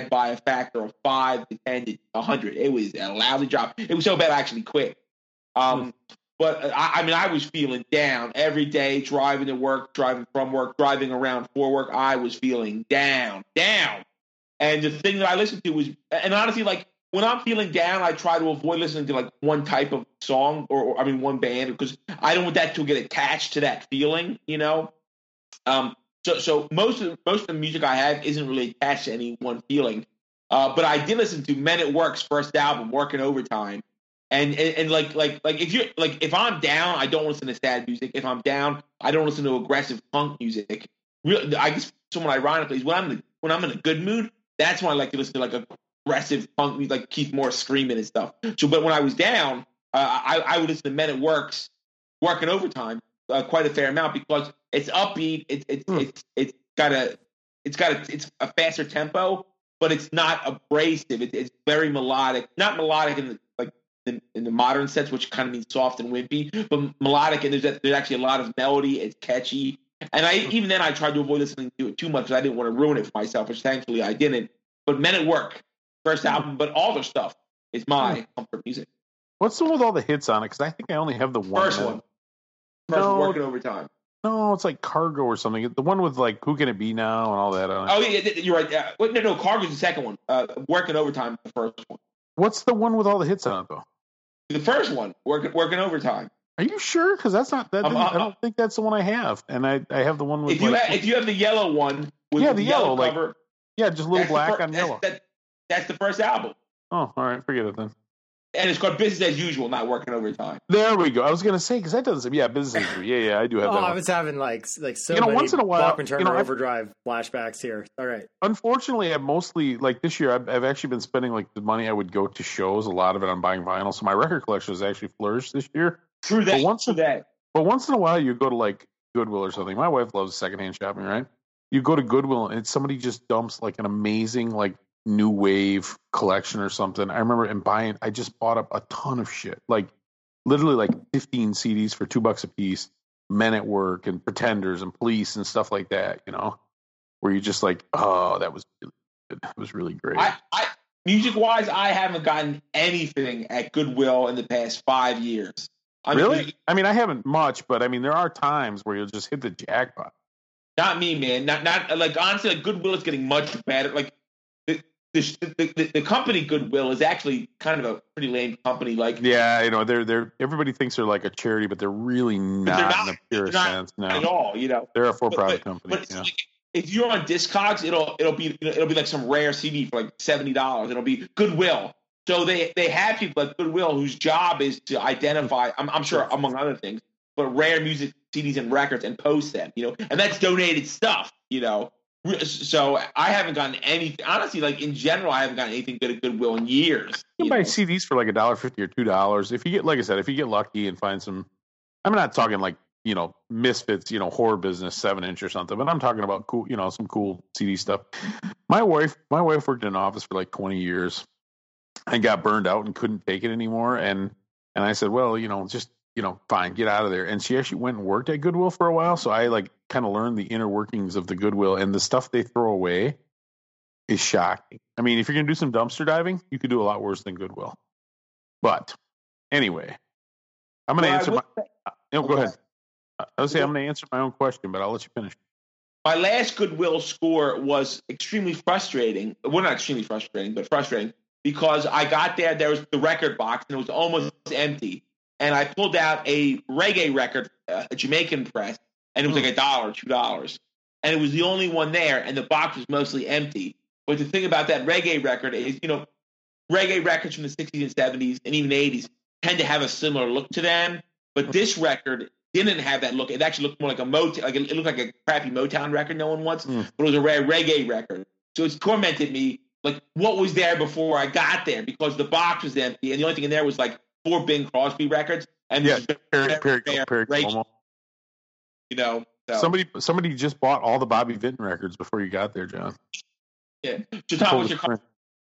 bad by a factor of five to ten to a hundred. It was a lousy job. It was so bad I actually quit. Um, but I, I mean, I was feeling down every day, driving to work, driving from work, driving around for work. I was feeling down, down. And the thing that I listened to was, and honestly, like when I'm feeling down, I try to avoid listening to like one type of song or, or I mean, one band because I don't want that to get attached to that feeling, you know. Um, so, so most of most of the music I have isn't really attached to any one feeling. Uh, but I did listen to Men at Work's first album, Working Overtime, and, and and like like like if you like if I'm down, I don't listen to sad music. If I'm down, I don't listen to aggressive punk music. Real, I guess somewhat ironically is when I'm in, when I'm in a good mood, that's when I like to listen to like aggressive punk music, like Keith Moore screaming and stuff. So, but when I was down, uh, I, I would listen to Men at Work's Working Overtime uh, quite a fair amount because it's upbeat. It's it's mm. it's it's got a it's got a it's a faster tempo, but it's not abrasive. It, it's very melodic, not melodic in the like in, in the modern sense, which kind of means soft and wimpy, but melodic. And there's a, there's actually a lot of melody. It's catchy. And I even then I tried to avoid listening to it too much because I didn't want to ruin it for myself, which thankfully I didn't. But Men at Work, first album, but all their stuff is my comfort music. What's the one with all the hits on it? Because I think I only have the one. First one. First no, Working Overtime. No, it's like Cargo or something. The one with like Who Can It Be Now and all that. On it. Oh yeah, you're right. Yeah. No, no, Cargo's the second one. Uh, Working Overtime, the first one. What's the one with all the hits on it though? The first one, Working Working Overtime. Are you sure? Because that's not that. Um, uh, I don't think that's the one I have, and I, I have the one with. If you like, have, if you have the yellow one, with yeah, the, the yellow, yellow cover, like, yeah, just a little black fir- on that's, yellow. That, that's the first album. Oh, all right, forget it then. And it's called Business as Usual, not Working Overtime. There we go. I was gonna say because that doesn't. Yeah, Business as Usual. Yeah, yeah, I do have oh, that. I one. was having like like so you know, many once in a while, Bachman Turner you know, Overdrive flashbacks here. All right. Unfortunately, I've mostly like this year. I've, I've actually been spending like the money I would go to shows. A lot of it on buying vinyl. So my record collection has actually flourished this year. True that. But once true that. But once in a while, you go to like Goodwill or something. My wife loves secondhand shopping, right? You go to Goodwill and somebody just dumps like an amazing like new wave collection or something. I remember and buying. I just bought up a ton of shit, like literally like fifteen C Ds for two bucks a piece. Men at Work and Pretenders and Police and stuff like that. You know, where you just like, oh, that was really good. It was really great. I, I music wise, I haven't gotten anything at Goodwill in the past five years. I mean, really? I mean, I haven't much, but I mean, there are times where you'll just hit the jackpot. Not me, man. Not not like honestly, like Goodwill is getting much better. Like the the, the the company Goodwill is actually kind of a pretty lame company. Like yeah, you know, they're they're everybody thinks they're like a charity, but they're really not, they're not in the purest sense. No, at all. You know, they're a for-profit but, company. But yeah. like, if you're on Discogs, it'll it'll be it'll be like some rare C D for like seventy dollars. It'll be Goodwill. So they, they have people at Goodwill whose job is to identify, I'm, I'm sure among other things, but rare music C Ds and records and post them, you know, and that's donated stuff, you know. So I haven't gotten anything, honestly, like in general, I haven't gotten anything good at Goodwill in years. You can buy C Ds for like a dollar fifty or two dollars. If you get, like I said, if you get lucky and find some, I'm not talking like, you know, Misfits, you know, Horror Business seven inch or something, but I'm talking about cool, you know, some cool C D stuff. My wife, my wife worked in an office for like twenty years. I got burned out and couldn't take it anymore. And, and I said, well, you know, just, you know, fine, get out of there. And she actually went and worked at Goodwill for a while. So I like kind of learned the inner workings of the Goodwill, and the stuff they throw away is shocking. I mean, if you're going to do some dumpster diving, you could do a lot worse than Goodwill. But anyway, I'm going to well, answer my, say, no, go ahead. I was say I'm going to answer my own question, but I'll let you finish. My last Goodwill score was extremely frustrating. Well, not extremely frustrating, but frustrating. Because I got there, there was the record box, and it was almost empty. And I pulled out a reggae record, uh, a Jamaican press, and it was like a dollar, two dollars. And it was the only one there, and the box was mostly empty. But the thing about that reggae record is, you know, reggae records from the sixties and seventies and even the eighties tend to have a similar look to them. But this record didn't have that look. It actually looked more like a Motown, like it looked like a crappy Motown record no one wants, mm. but it was a rare reggae record. So it's tormented me. Like, what was there before I got there? Because the box was empty, and the only thing in there was, like, four Bing Crosby records. And yeah, Perry, Perry, Perry, Perry Como. You know, so. Somebody somebody just bought all the Bobby Vinton records before you got there, John. Yeah. So, Tom, what's your comment?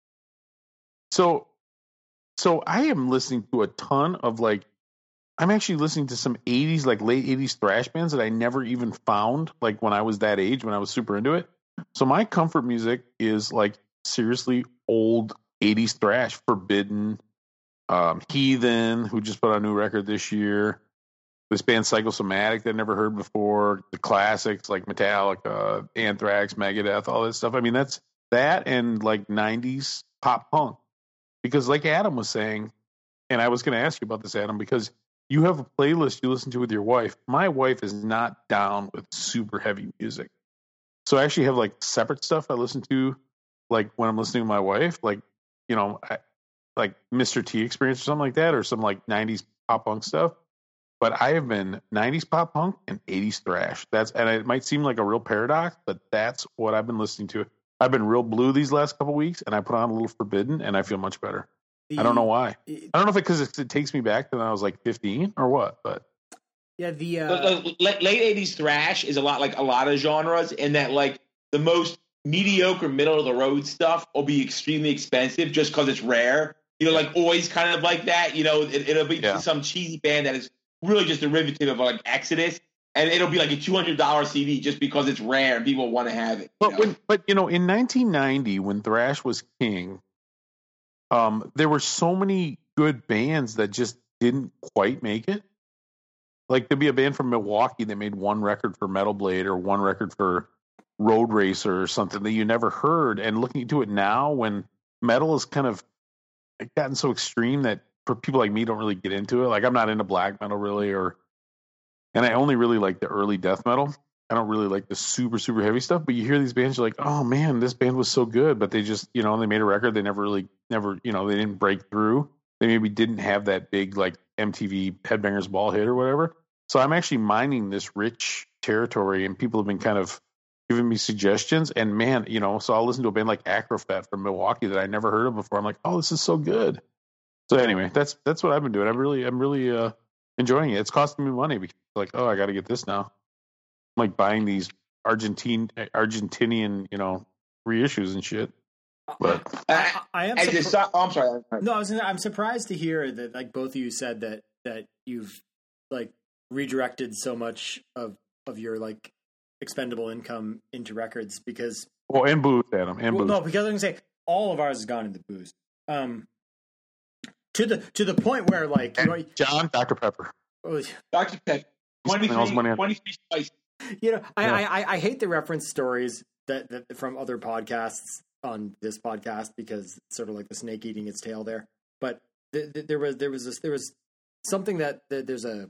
So, so I am listening to a ton of, like, I'm actually listening to some eighties, like, late eighties thrash bands that I never even found, like, when I was that age, when I was super into it. So my comfort music is, like, seriously old eighties thrash. Forbidden, um, Heathen, who just put out a new record this year. This band Psychosomatic that I never heard before. The classics like Metallica, Anthrax, Megadeth, all that stuff. I mean, that's that and like nineties pop punk. Because like Adam was saying, and I was going to ask you about this, Adam, because you have a playlist you listen to with your wife. My wife is not down with super heavy music. So I actually have like separate stuff I listen to, like when I'm listening to my wife, like, you know, I, like Mister T Experience or something like that, or some like nineties pop punk stuff. But I have been nineties pop punk and eighties thrash. That's, and it might seem like a real paradox, but that's what I've been listening to. I've been real blue these last couple weeks, and I put on a little Forbidden, and I feel much better. The, I don't know why. I don't know if it because it, it takes me back to when I was like fifteen or what, but yeah, the uh... late eighties thrash is a lot like a lot of genres in that like the most mediocre middle of the road stuff will be extremely expensive just because it's rare. You know, like always kind of like that. You know, it, it'll be yeah. some cheesy band that is really just derivative of like Exodus, and it'll be like a two hundred dollars C D just because it's rare and people want to have it. But, when, but you know, in nineteen ninety, when thrash was king, um, there were so many good bands that just didn't quite make it. Like there'd be a band from Milwaukee that made one record for Metal Blade or one record for Road Racer or something that you never heard. And looking into it now, when metal has kind of gotten so extreme that for people like me don't really get into it. Like I'm not into black metal really, or and I only really like the early death metal. I don't really like the super super heavy stuff. But you hear these bands, you're like, oh man, this band was so good, but they just you know they made a record, they never really never you know they didn't break through. They maybe didn't have that big like M T V Headbangers Ball hit or whatever. So I'm actually mining this rich territory, and people have been kind of giving me suggestions. And man, you know, so I'll listen to a band like Acrofat from Milwaukee that I never heard of before. I'm like, oh, this is so good. So anyway, that's that's what I've been doing. I'm really I'm really uh, enjoying it. It's costing me money because like, oh, I got to get this now. I'm like buying these Argentine Argentinian, you know, reissues and shit. But I, I am. I just, oh, I'm sorry. No, I was. I'm surprised to hear that like both of you said that that you've like redirected so much of of your like expendable income into records because well, and booze, Adam, and well, booze. No, because I'm gonna say all of ours has gone into booze. Um, to the to the point where like you know, John, Doctor Pepper, Doctor Pepper, twenty-three spice. You know, I, Yeah. I, I I hate the reference stories that, that from other podcasts on this podcast because it's sort of like the snake eating its tail there. But th- th- there was there was this, there was something that, that there's a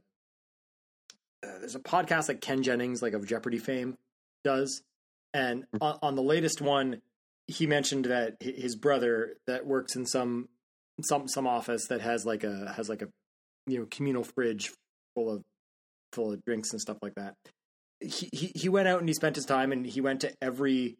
uh, there's a podcast like Ken Jennings, like of Jeopardy fame, does, and on, on the latest one, he mentioned that his brother that works in some some some office that has like a has like a you know communal fridge full of full of drinks and stuff like that. He, he he went out and he spent his time and he went to every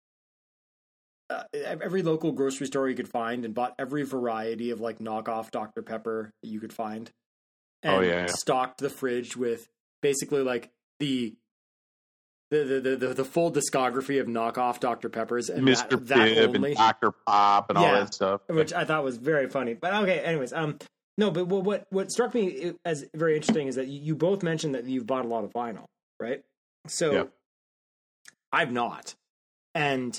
uh, every local grocery store he could find and bought every variety of like knockoff Doctor Pepper that you could find and Oh, yeah, yeah. stocked the fridge with basically like the the the the, the, the full discography of knockoff Doctor Peppers and Mister that, that Pibb only, and Doctor Pop and all Yeah. that stuff. which I thought was very funny. But okay, anyways, um, no, but what what, what struck me as very interesting is that you, you both mentioned that you've bought a lot of vinyl, right? So Yeah. I've not, and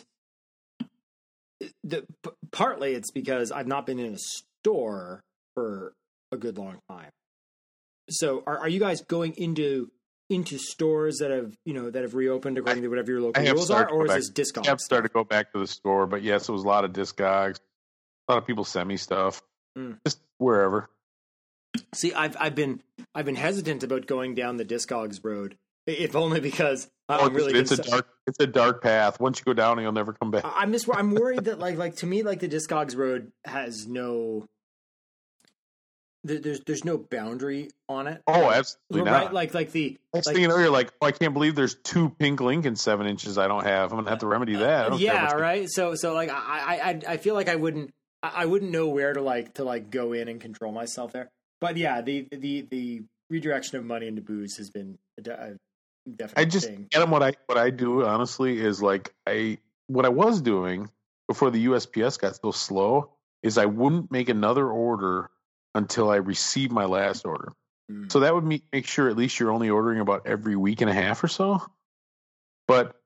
the p- partly it's because I've not been in a store for a good long time. So are are you guys going into into stores that have you know that have reopened according to whatever your I local have rules are, started to or go is back- this Discogs? I've started to go back to the store, but yes, it was a lot of Discogs. A lot of people send me stuff, Mm. just wherever. See, I've I've been I've been hesitant about going down the Discogs road, if only because Oh, I'm really it's a concerned- dark, it's a dark path. Once you go down, you'll never come back. I'm just I'm worried that like like to me like the Discogs road has no there- there's there's no boundary on it. Oh, absolutely right? not. Like like the Next like, thing you know, you're like, oh, I can't believe there's two Pink Lincoln seven inches I don't have. I'm gonna have to remedy that. I don't care yeah, what's- right. So so like I I I feel like I wouldn't I I wouldn't know where to like to like go in and control myself there. But yeah, the the the redirection of money into booze has been a, de- a definite I just, thing. Adam, what I what I do honestly is like I what I was doing before the U S P S got so slow is I wouldn't make another order until I received my last order. Mm. So that would make make sure at least you're only ordering about every week and a half or so. But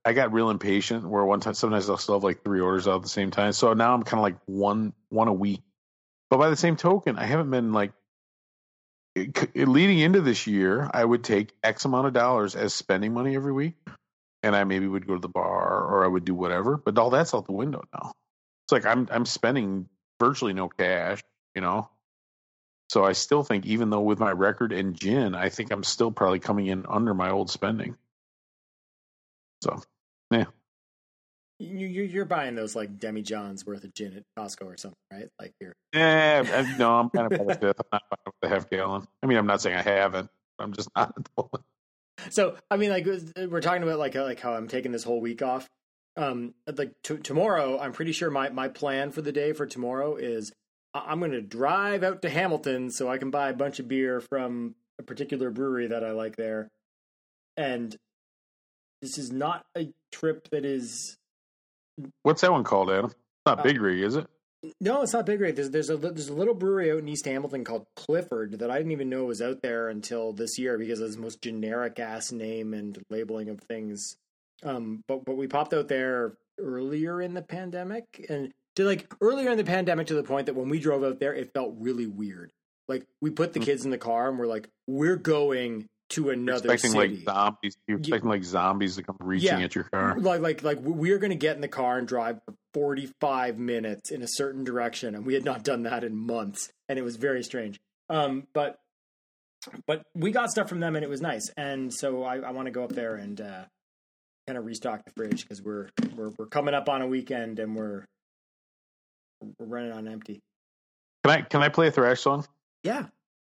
I got real impatient where one time, sometimes I'll still have like three orders out at the same time. So now I'm kind of like one, one a week. But by the same token, I haven't been like, leading into this year, I would take X amount of dollars as spending money every week. And I maybe would go to the bar or I would do whatever. But all that's out the window now. It's like I'm I'm spending virtually no cash, you know. So I still think, even though with my record and gin, I think I'm still probably coming in under my old spending. So, yeah. You, you you're buying those like Demi John's worth of gin at Costco or something, right? Like you're. Yeah, I, no, I'm kind of about a fifth. I'm not buying with the half gallon. I mean, I'm not saying I haven't. I'm just not. So I mean, like we're talking about like like how I'm taking this whole week off. Um, like t- tomorrow, I'm pretty sure my my plan for the day for tomorrow is I'm going to drive out to Hamilton so I can buy a bunch of beer from a particular brewery that I like there, and this is not a trip that is. What's that one called, Adam? It's not Big Rig, is it? No, it's not Big Rig. There's there's a there's a little brewery out in East Hamilton called Clifford that I didn't even know was out there until this year because it's the most generic ass name and labeling of things. Um, but but we popped out there earlier in the pandemic, and to like earlier in the pandemic to the point that when we drove out there, it felt really weird. Like we put the kids in the car and we're like, we're going to another You're expecting city. like zombies. You're expecting like zombies to come reaching Yeah. at your car. Like, like, like we're going to get in the car and drive for forty-five minutes in a certain direction. And we had not done that in months. And it was very strange. Um, but, but we got stuff from them and it was nice. And so I, I want to go up there and, uh, kind of restock the fridge because we're, we're, we're coming up on a weekend and we're, we're running on empty. Can I, can I play a thrash song? Yeah.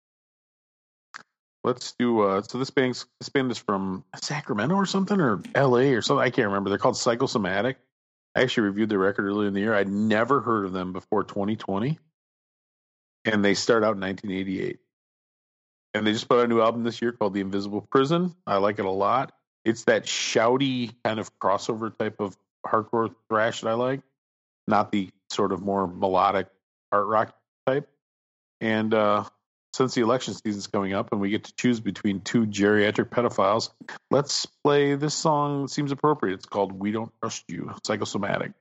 Let's do. Uh, so this band's this band is from Sacramento or something, or L A or something. I can't remember. They're called Psychosomatic. I actually reviewed their record earlier in the year. I'd never heard of them before twenty twenty, and they start out in nineteen eighty-eight. And they just put out a new album this year called The Invisible Prison. I like it a lot. It's that shouty kind of crossover type of hardcore thrash that I like, not the sort of more melodic art rock type. And uh, since the election season's coming up and we get to choose between two geriatric pedophiles, let's play this song that seems appropriate. It's called We Don't Trust You, Psychosomatic.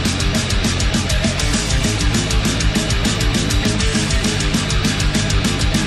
We'll be right back.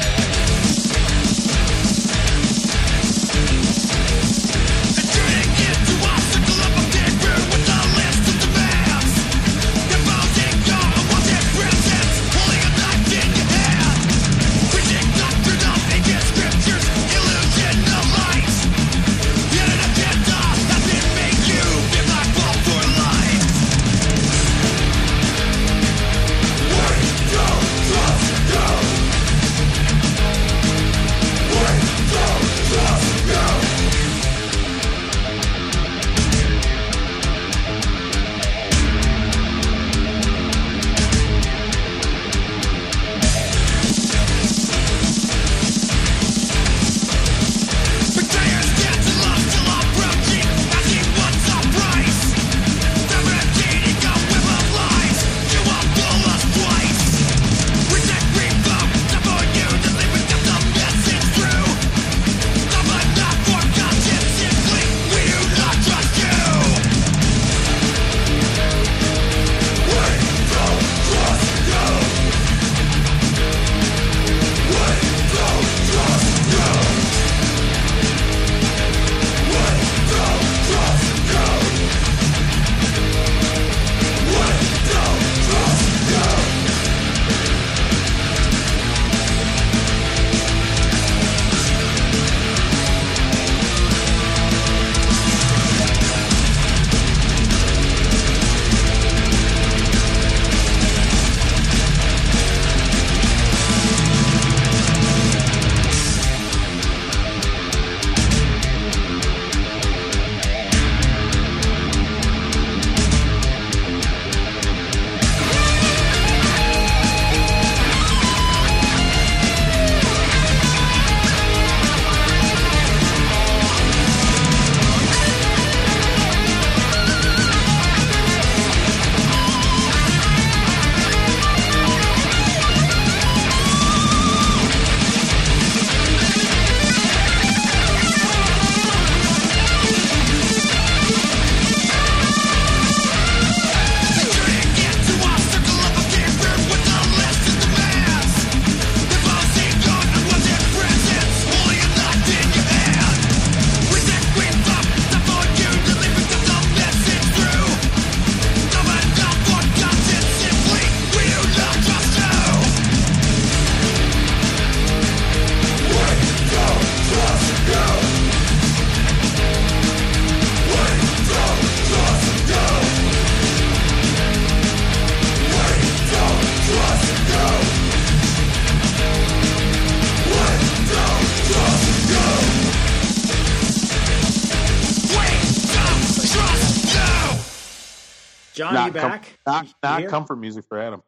John, are Not you com- back? not You not here? comfort music for Adam.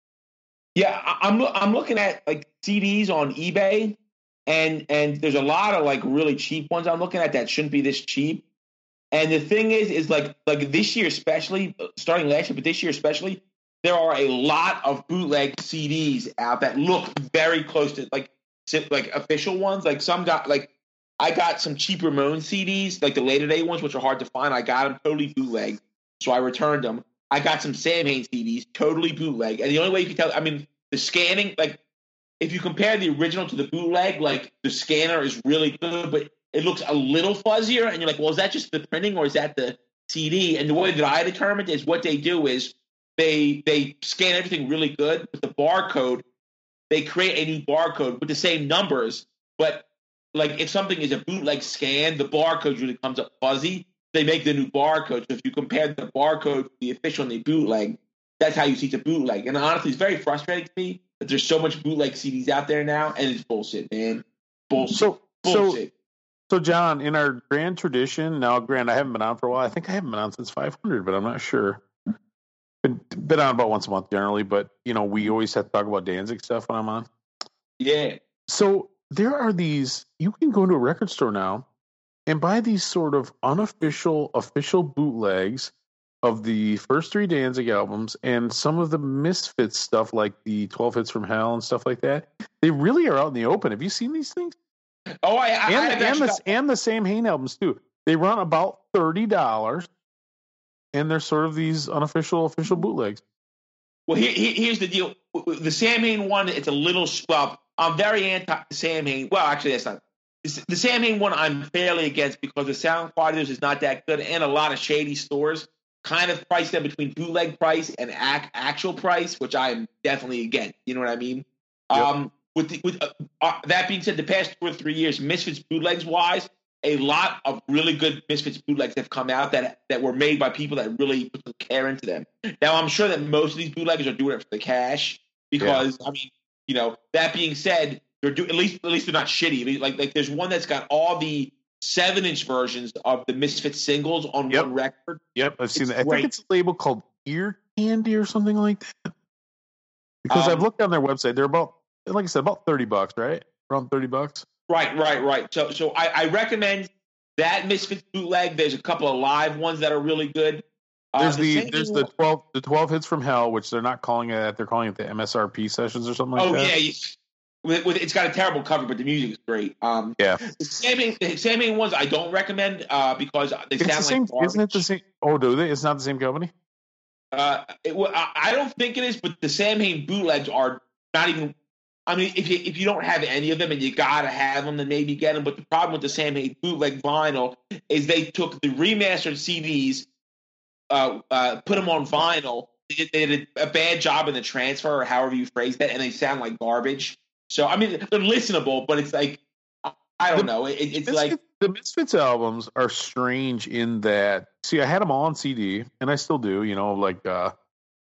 Yeah, I- I'm loo- I'm looking at like C Ds on eBay, and and there's a lot of like really cheap ones I'm looking at that shouldn't be this cheap. And the thing is, is like like this year especially, starting last year, but this year especially, there are a lot of bootleg C Ds out that look very close to like si- like official ones. Like some got like I got some cheap Ramon C Ds, like the later day ones, which are hard to find. I got them totally bootleg, so I returned them. I got some Samhain C Ds, totally bootleg, and the only way you can tell, I mean, the scanning, like if you compare the original to the bootleg, like the scanner is really good, but it looks a little fuzzier, and you're like, well, is that just the printing or is that the C D? And the way that I determined is what they do is they they scan everything really good, but the barcode, they create a new barcode with the same numbers, but like if something is a bootleg scan, the barcode usually comes up fuzzy. They make the new barcode. So if you compare the barcode to the official and the bootleg, that's how you see it's a bootleg. And honestly, it's very frustrating to me that there's so much bootleg C Ds out there now, and it's bullshit, man. Bullshit. So bullshit. so so John, in our grand tradition, now Grant, I haven't been on for a while. I think I haven't been on since five hundred, but I'm not sure. Been, been on about once a month generally, but you know we always have to talk about Danzig stuff when I'm on. Yeah. So there are these. You can go into a record store now and buy these sort of unofficial, official bootlegs of the first three Danzig albums and some of the Misfits stuff, like the twelve Hits from Hell and stuff like that. They really are out in the open. Have you seen these things? Oh, I, I, And, I've and, actually the, got- and the Samhain albums too. They run about thirty dollars, and they're sort of these unofficial, official bootlegs. Well, here, here- here's the deal. The Samhain one, it's a little well. I'm very anti Samhain. Well, actually, that's not the Samhain one. I'm fairly against because the sound quality is not that good, and a lot of shady stores kind of price them between bootleg price and ac- actual price, which I am definitely against. You know what I mean? Yep. Um, with the, with uh, uh, that being said, the past two or three years, Misfits bootlegs wise, a lot of really good Misfits bootlegs have come out that that were made by people that really put some care into them. Now, I'm sure that most of these bootleggers are doing it for the cash because, I mean, you know, that being said, they're do, at least at least they're not shitty. Like like there's one that's got all the seven inch versions of the Misfits singles on Yep. one record. Yep, I've seen It's that. I great. think it's a label called Ear Candy or something like that. Because Um, I've looked on their website, they're about, like I said, about thirty bucks, right? Around thirty bucks. Right, right, right. So so I, I recommend that Misfits bootleg. There's a couple of live ones that are really good. Uh, There's the, Samhain there's the one- twelve the twelve Hits from Hell, which they're not calling it that. They're calling it the M S R P sessions or something like Oh that. yeah, you- with, with, it's got a terrible cover, but the music is great. Um, Yeah. the Samhain, the Samhain ones I don't recommend uh, because they It's sound the same, like garbage. isn't it the same? Oh, do they? It's not the same company? Uh, it, well, I I don't think it is, but the Samhain bootlegs are not even. I mean, if you if you don't have any of them and you gotta have them, then maybe get them. But the problem with the Samhain bootleg vinyl is they took the remastered C Ds, uh, uh, put them on vinyl. They did, they did a bad job in the transfer, or however you phrase that, and they sound like garbage. So I mean, they're listenable, but it's like I, I don't The- know. It, it's Misfits, like the Misfits albums are strange in that. See, I had them all on C D, and I still do. You know, like uh,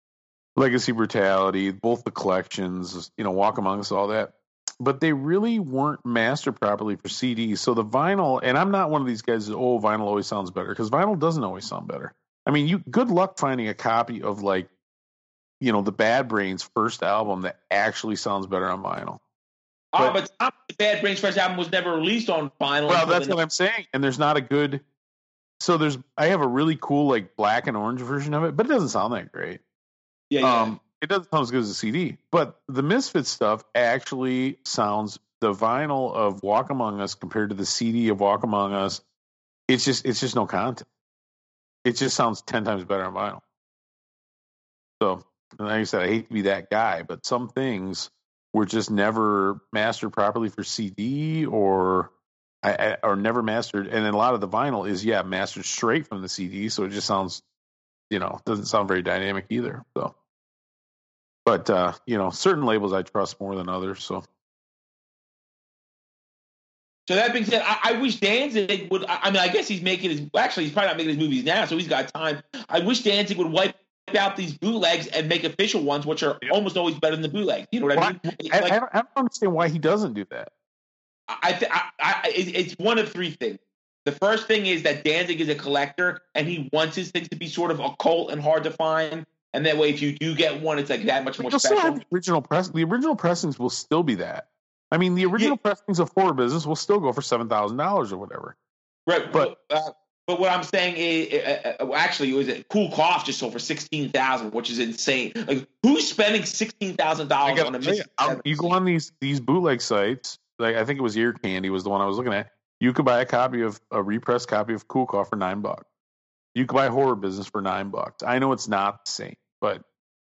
Legacy Brutality, both the collections. You know, Walk Among Us, all that. But they really weren't mastered properly for C D. So the vinyl, and I'm not one of these guys that, oh, vinyl always sounds better, because vinyl doesn't always sound better. I mean, you good luck finding a copy of, like, you know, the Bad Brains first album that actually sounds better on vinyl. oh, but Tom, the Bad Brains first album was never released on vinyl. Well, until that's the- what I'm saying. And there's not a good. So there's, I have a really cool, like, black and orange version of it, but it doesn't sound that great. yeah, yeah. Um, it doesn't sound as good as a C D. But the Misfits stuff actually sounds, the vinyl of Walk Among Us compared to the C D of Walk Among Us, it's just, it's just no content. It just sounds ten times better on vinyl. So, and like I said, I hate to be that guy, but some things were just never mastered properly for C D, or I, I, or never mastered. And then a lot of the vinyl is, yeah, mastered straight from the C D. So it just sounds, you know, doesn't sound very dynamic either. So, but, uh, you know, certain labels I trust more than others. So, So that being said, I, I wish Danzig would. I, I mean, I guess he's making his. Actually, he's probably not making his movies now, so he's got time. I wish Danzig would wipe out these bootlegs and make official ones, which are Yep. almost always better than the bootlegs. You know what I mean? I, It's I, like, I, don't, I don't understand why he doesn't do that. I, th- I, I, it- it's one of three things. The first thing is that Danzig is a collector, and he wants his things to be sort of occult and hard to find. And that way, if you do get one, it's like that much more You'll still special. have the original press. The original pressings will still be that. I mean, the original Yeah. pressings of Horror Business will still go for seven thousand dollars or whatever. Right, But- but uh, but what I'm saying is, uh, uh, actually, it was a Cool Cough just sold for sixteen thousand, which is insane. Like, who's spending sixteen thousand I dollars on a gotta tell you, Misfits um, seven? you go on these these bootleg sites. Like I think it was Ear Candy was the one I was looking at. You could buy a copy of a repressed copy of Cool Cough for nine bucks. You could buy Horror Business for nine bucks. I know it's not the same, but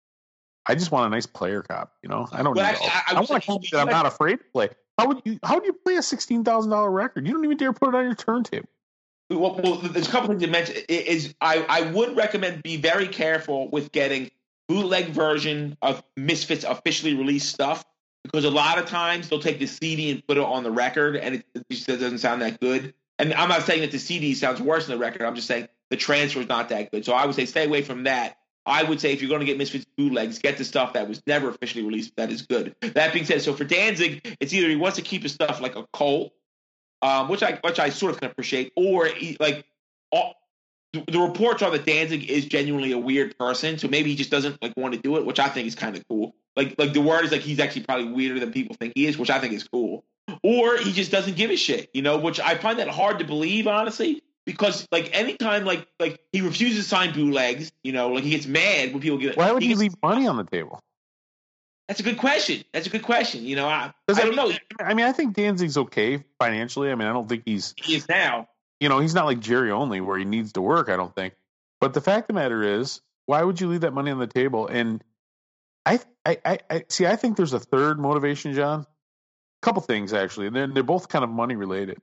I just want a nice player copy. You know, I don't Well, need. actually, all, I- I I, was want a like, copy that I'm not afraid to play. How would you? How would you play a sixteen thousand dollar record? You don't even dare put it on your turntable. Well, well, there's a couple things to mention. I- Is I, I would recommend be very careful with getting bootleg version of Misfits officially released stuff, because a lot of times they'll take the C D and put it on the record, and it, it just doesn't sound that good. And I'm not saying that the C D sounds worse than the record. I'm just saying the transfer is not that good. So I would say stay away from that. I would say if you're going to get Misfits bootlegs, get the stuff that was never officially released that is good. That being said, so for Danzig, it's either he wants to keep his stuff like a cult, um, which I which I sort of can appreciate, or he, like all, the, the reports are that Danzig is genuinely a weird person, so maybe he just doesn't like want to do it, which I think is kind of cool. Like like the word is like he's actually probably weirder than people think he is, which I think is cool. Or he just doesn't give a shit, you know, which I find that hard to believe, honestly. Because like anytime like like he refuses to sign bootlegs, you know, like he gets mad when people get. Why would he, gets, leave money on the table? That's a good question. That's a good question. You know, I, Does I that don't mean- know. I mean, I think Danzig's okay financially. I mean, I don't think he's He is now. you know, he's not like Jerry Only where he needs to work, I don't think. But the fact of the matter is, why would you leave that money on the table? And I, I, I, I see, I think there's a third motivation, John. A couple things, actually. And they're, they're both kind of money related.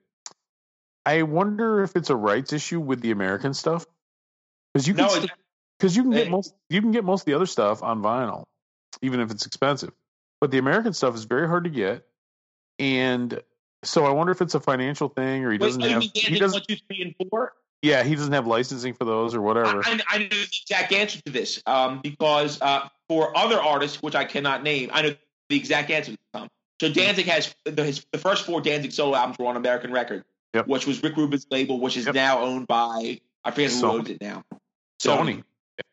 I wonder if it's a rights issue with the American stuff. Because you can, No, it's, because you can get Hey. most, you can get most of the other stuff on vinyl, even if it's expensive. But the American stuff is very hard to get. And so I wonder if it's a financial thing, or he wait, doesn't oh, you have. mean He Danzig doesn't. one, two, three, and four? Yeah, he doesn't have licensing for those or whatever. I, I know the exact answer to this um, because uh, for other artists, which I cannot name, I know the exact answer to this. So Danzig has the, his, the first four Danzig solo albums were on American Record, Yep. which was Rick Rubin's label, which is Yep. now owned by I forget who Sony. owns it now. Sony.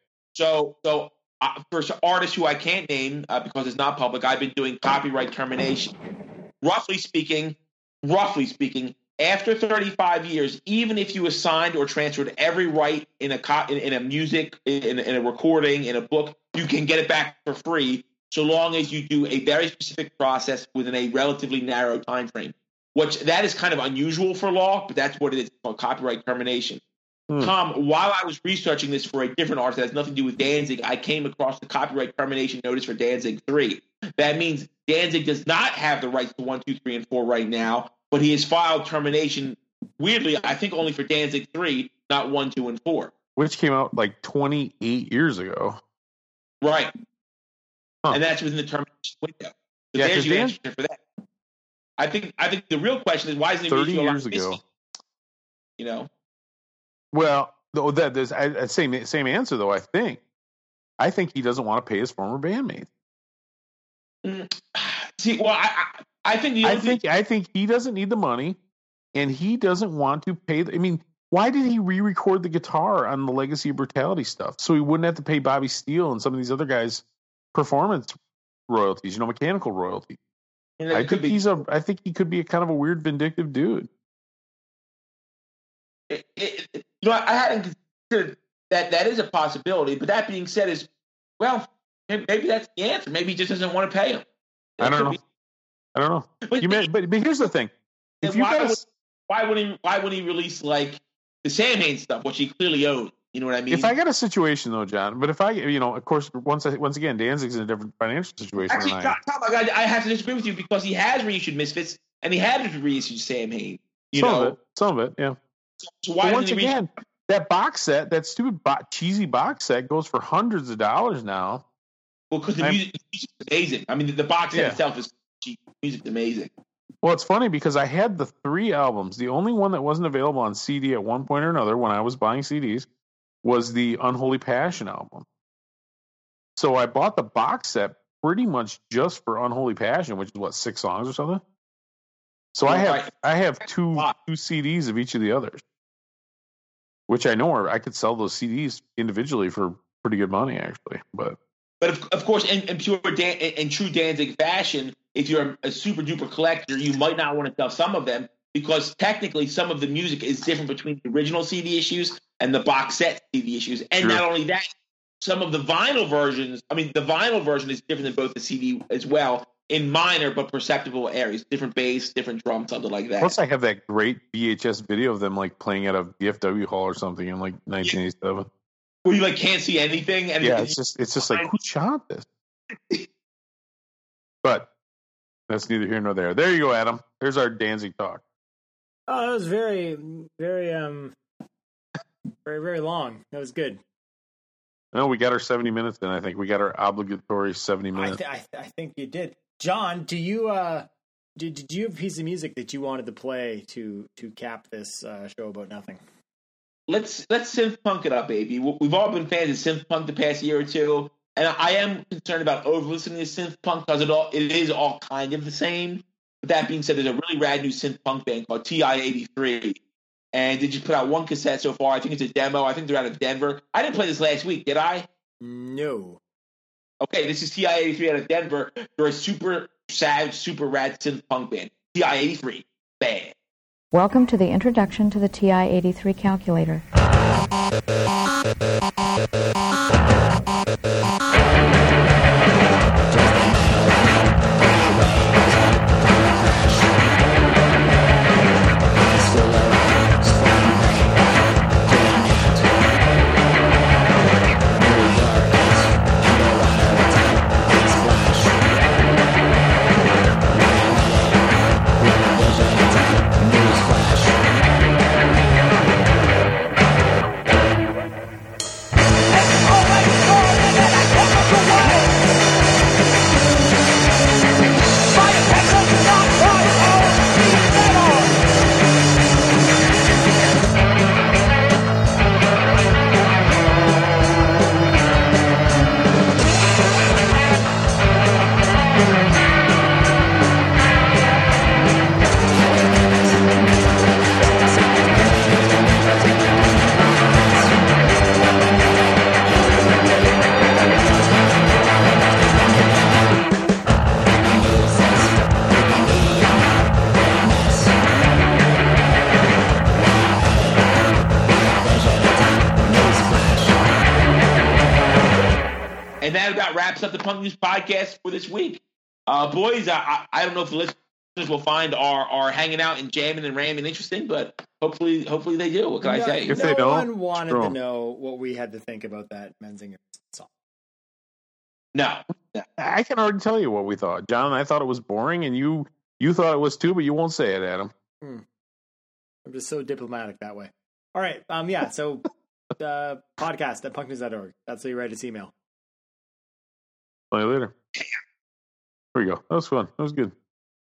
So, so uh, for artists who I can't name uh, because it's not public, I've been doing copyright termination. Roughly speaking, roughly speaking, after thirty-five years, even if you assigned or transferred every right in a co- in, in a music, in, in a recording, in a book, you can get it back for free, so long as you do a very specific process within a relatively narrow time frame. Which that is kind of unusual for law, but that's what it is called, copyright termination. Hmm. Tom, while I was researching this for a different artist that has nothing to do with Danzig, I came across the copyright termination notice for Danzig three. That means Danzig does not have the rights to one, two, three, and four right now, but he has filed termination, weirdly, I think only for Danzig three, not one, two, and four. Which came out like twenty-eight years ago. Right. Huh. And that's within the termination window. So Yeah, there's 'cause your Dan- answer for that. I think I think the real question is why isn't he thirty really years ago. You know? Well, though that there's I, I same same answer though. I think, I think he doesn't want to pay his former bandmates. See, well, I I, I think the I only thing think I think he doesn't need the money, and he doesn't want to pay. The, I mean, why did he re-record the guitar on the Legacy of Brutality stuff so he wouldn't have to pay Bobby Steele and some of these other guys performance royalties? You know, mechanical royalties. you know, it I could think be- he's a. I think he could be a kind of a weird vindictive dude. it, it, it- you know, I hadn't considered that that is a possibility. But that being said, is well, maybe, maybe that's the answer. Maybe he just doesn't want to pay him. I It don't could know. be- I don't know. But, You may, but but here's the thing: if you why, guys. would, why would he? Why would he release like the Samhain stuff, which he clearly owns? You know what I mean? If I got a situation though, John, but if I, you know, of course, once I, once again, Danzig's in a different financial situation Actually, than I Tom, am. Tom, I, got- I have to disagree with you because he has reissued Misfits and he had to reissue Samhain. You Some know, of it, some of it, yeah. so why But didn't once he reissue? again, that box set, that stupid bo- cheesy box set, goes for hundreds of dollars now. Well, because the I'm- music, the music's amazing. I mean, the, the box set Yeah. itself is cheap. The music's amazing. Well, it's funny because I had the three albums. The only one that wasn't available on C D at one point or another when I was buying C Ds was the Unholy Passion album. So I bought the box set pretty much just for Unholy Passion, which is what, six songs or something. So I have Right. I have two Wow. two C Ds of each of the others. which I know are, I could sell those C Ds individually for pretty good money, actually. But but of, of course, in, in pure Dan, in, in true Danzig fashion, if you're a, a super duper collector, you might not want to sell some of them because technically some of the music is different between the original C D issues and the box set C D issues. And Sure. not only that, some of the vinyl versions, I mean, the vinyl version is different than both the C D as well in minor but perceptible areas, different bass, different drum, something like that. plus, I have that great V H S video of them like playing at a V F W hall or something in like nineteen eighty-seven. Where you like can't see anything. And Yeah, it's just it's just like who shot this? But that's neither here nor there. There you go, Adam. There's our Danzig talk. Oh, that was very, very, um, very, very long. That was good. No, we got our seventy minutes in. I think we got our obligatory seventy I, minutes. th- I, th- I think you did. John, do you uh, did, did you have a piece of music that you wanted to play to to cap this uh, show about nothing? let's let's synth punk it up, baby. We've all been fans of synth punk the past year or two, and I am concerned about over listening to synth punk because it all it is all kind of the same. But that being said, there's a really rad new synth punk band called T I eighty-three, and they just put out one cassette so far. I think it's a demo. I think they're out of Denver. I didn't play this last week, did I? No. Okay, this is T I eighty-three out of Denver. They're a super sad, super rad synth punk band. T I eighty-three, bad. Welcome to the introduction to the T I eighty-three calculator. And that about wraps up the Punk News Podcast for this week. Uh, boys, I, I, I don't know if the listeners will find our, our hanging out and jamming and ramming interesting, but hopefully hopefully they do. What can I no, say? If no they don't, one wanted screw to 'em. know what we had to think about that Menzinger song. No. no. I can already tell you what we thought. John and I thought it was boring, and you you thought it was too, but you won't say it, Adam. Hmm. I'm just so diplomatic that way. All right. Um. Yeah. So, uh, podcast at punknews dot org. That's how you write us email. Play later. Here we go. That was fun. That was good.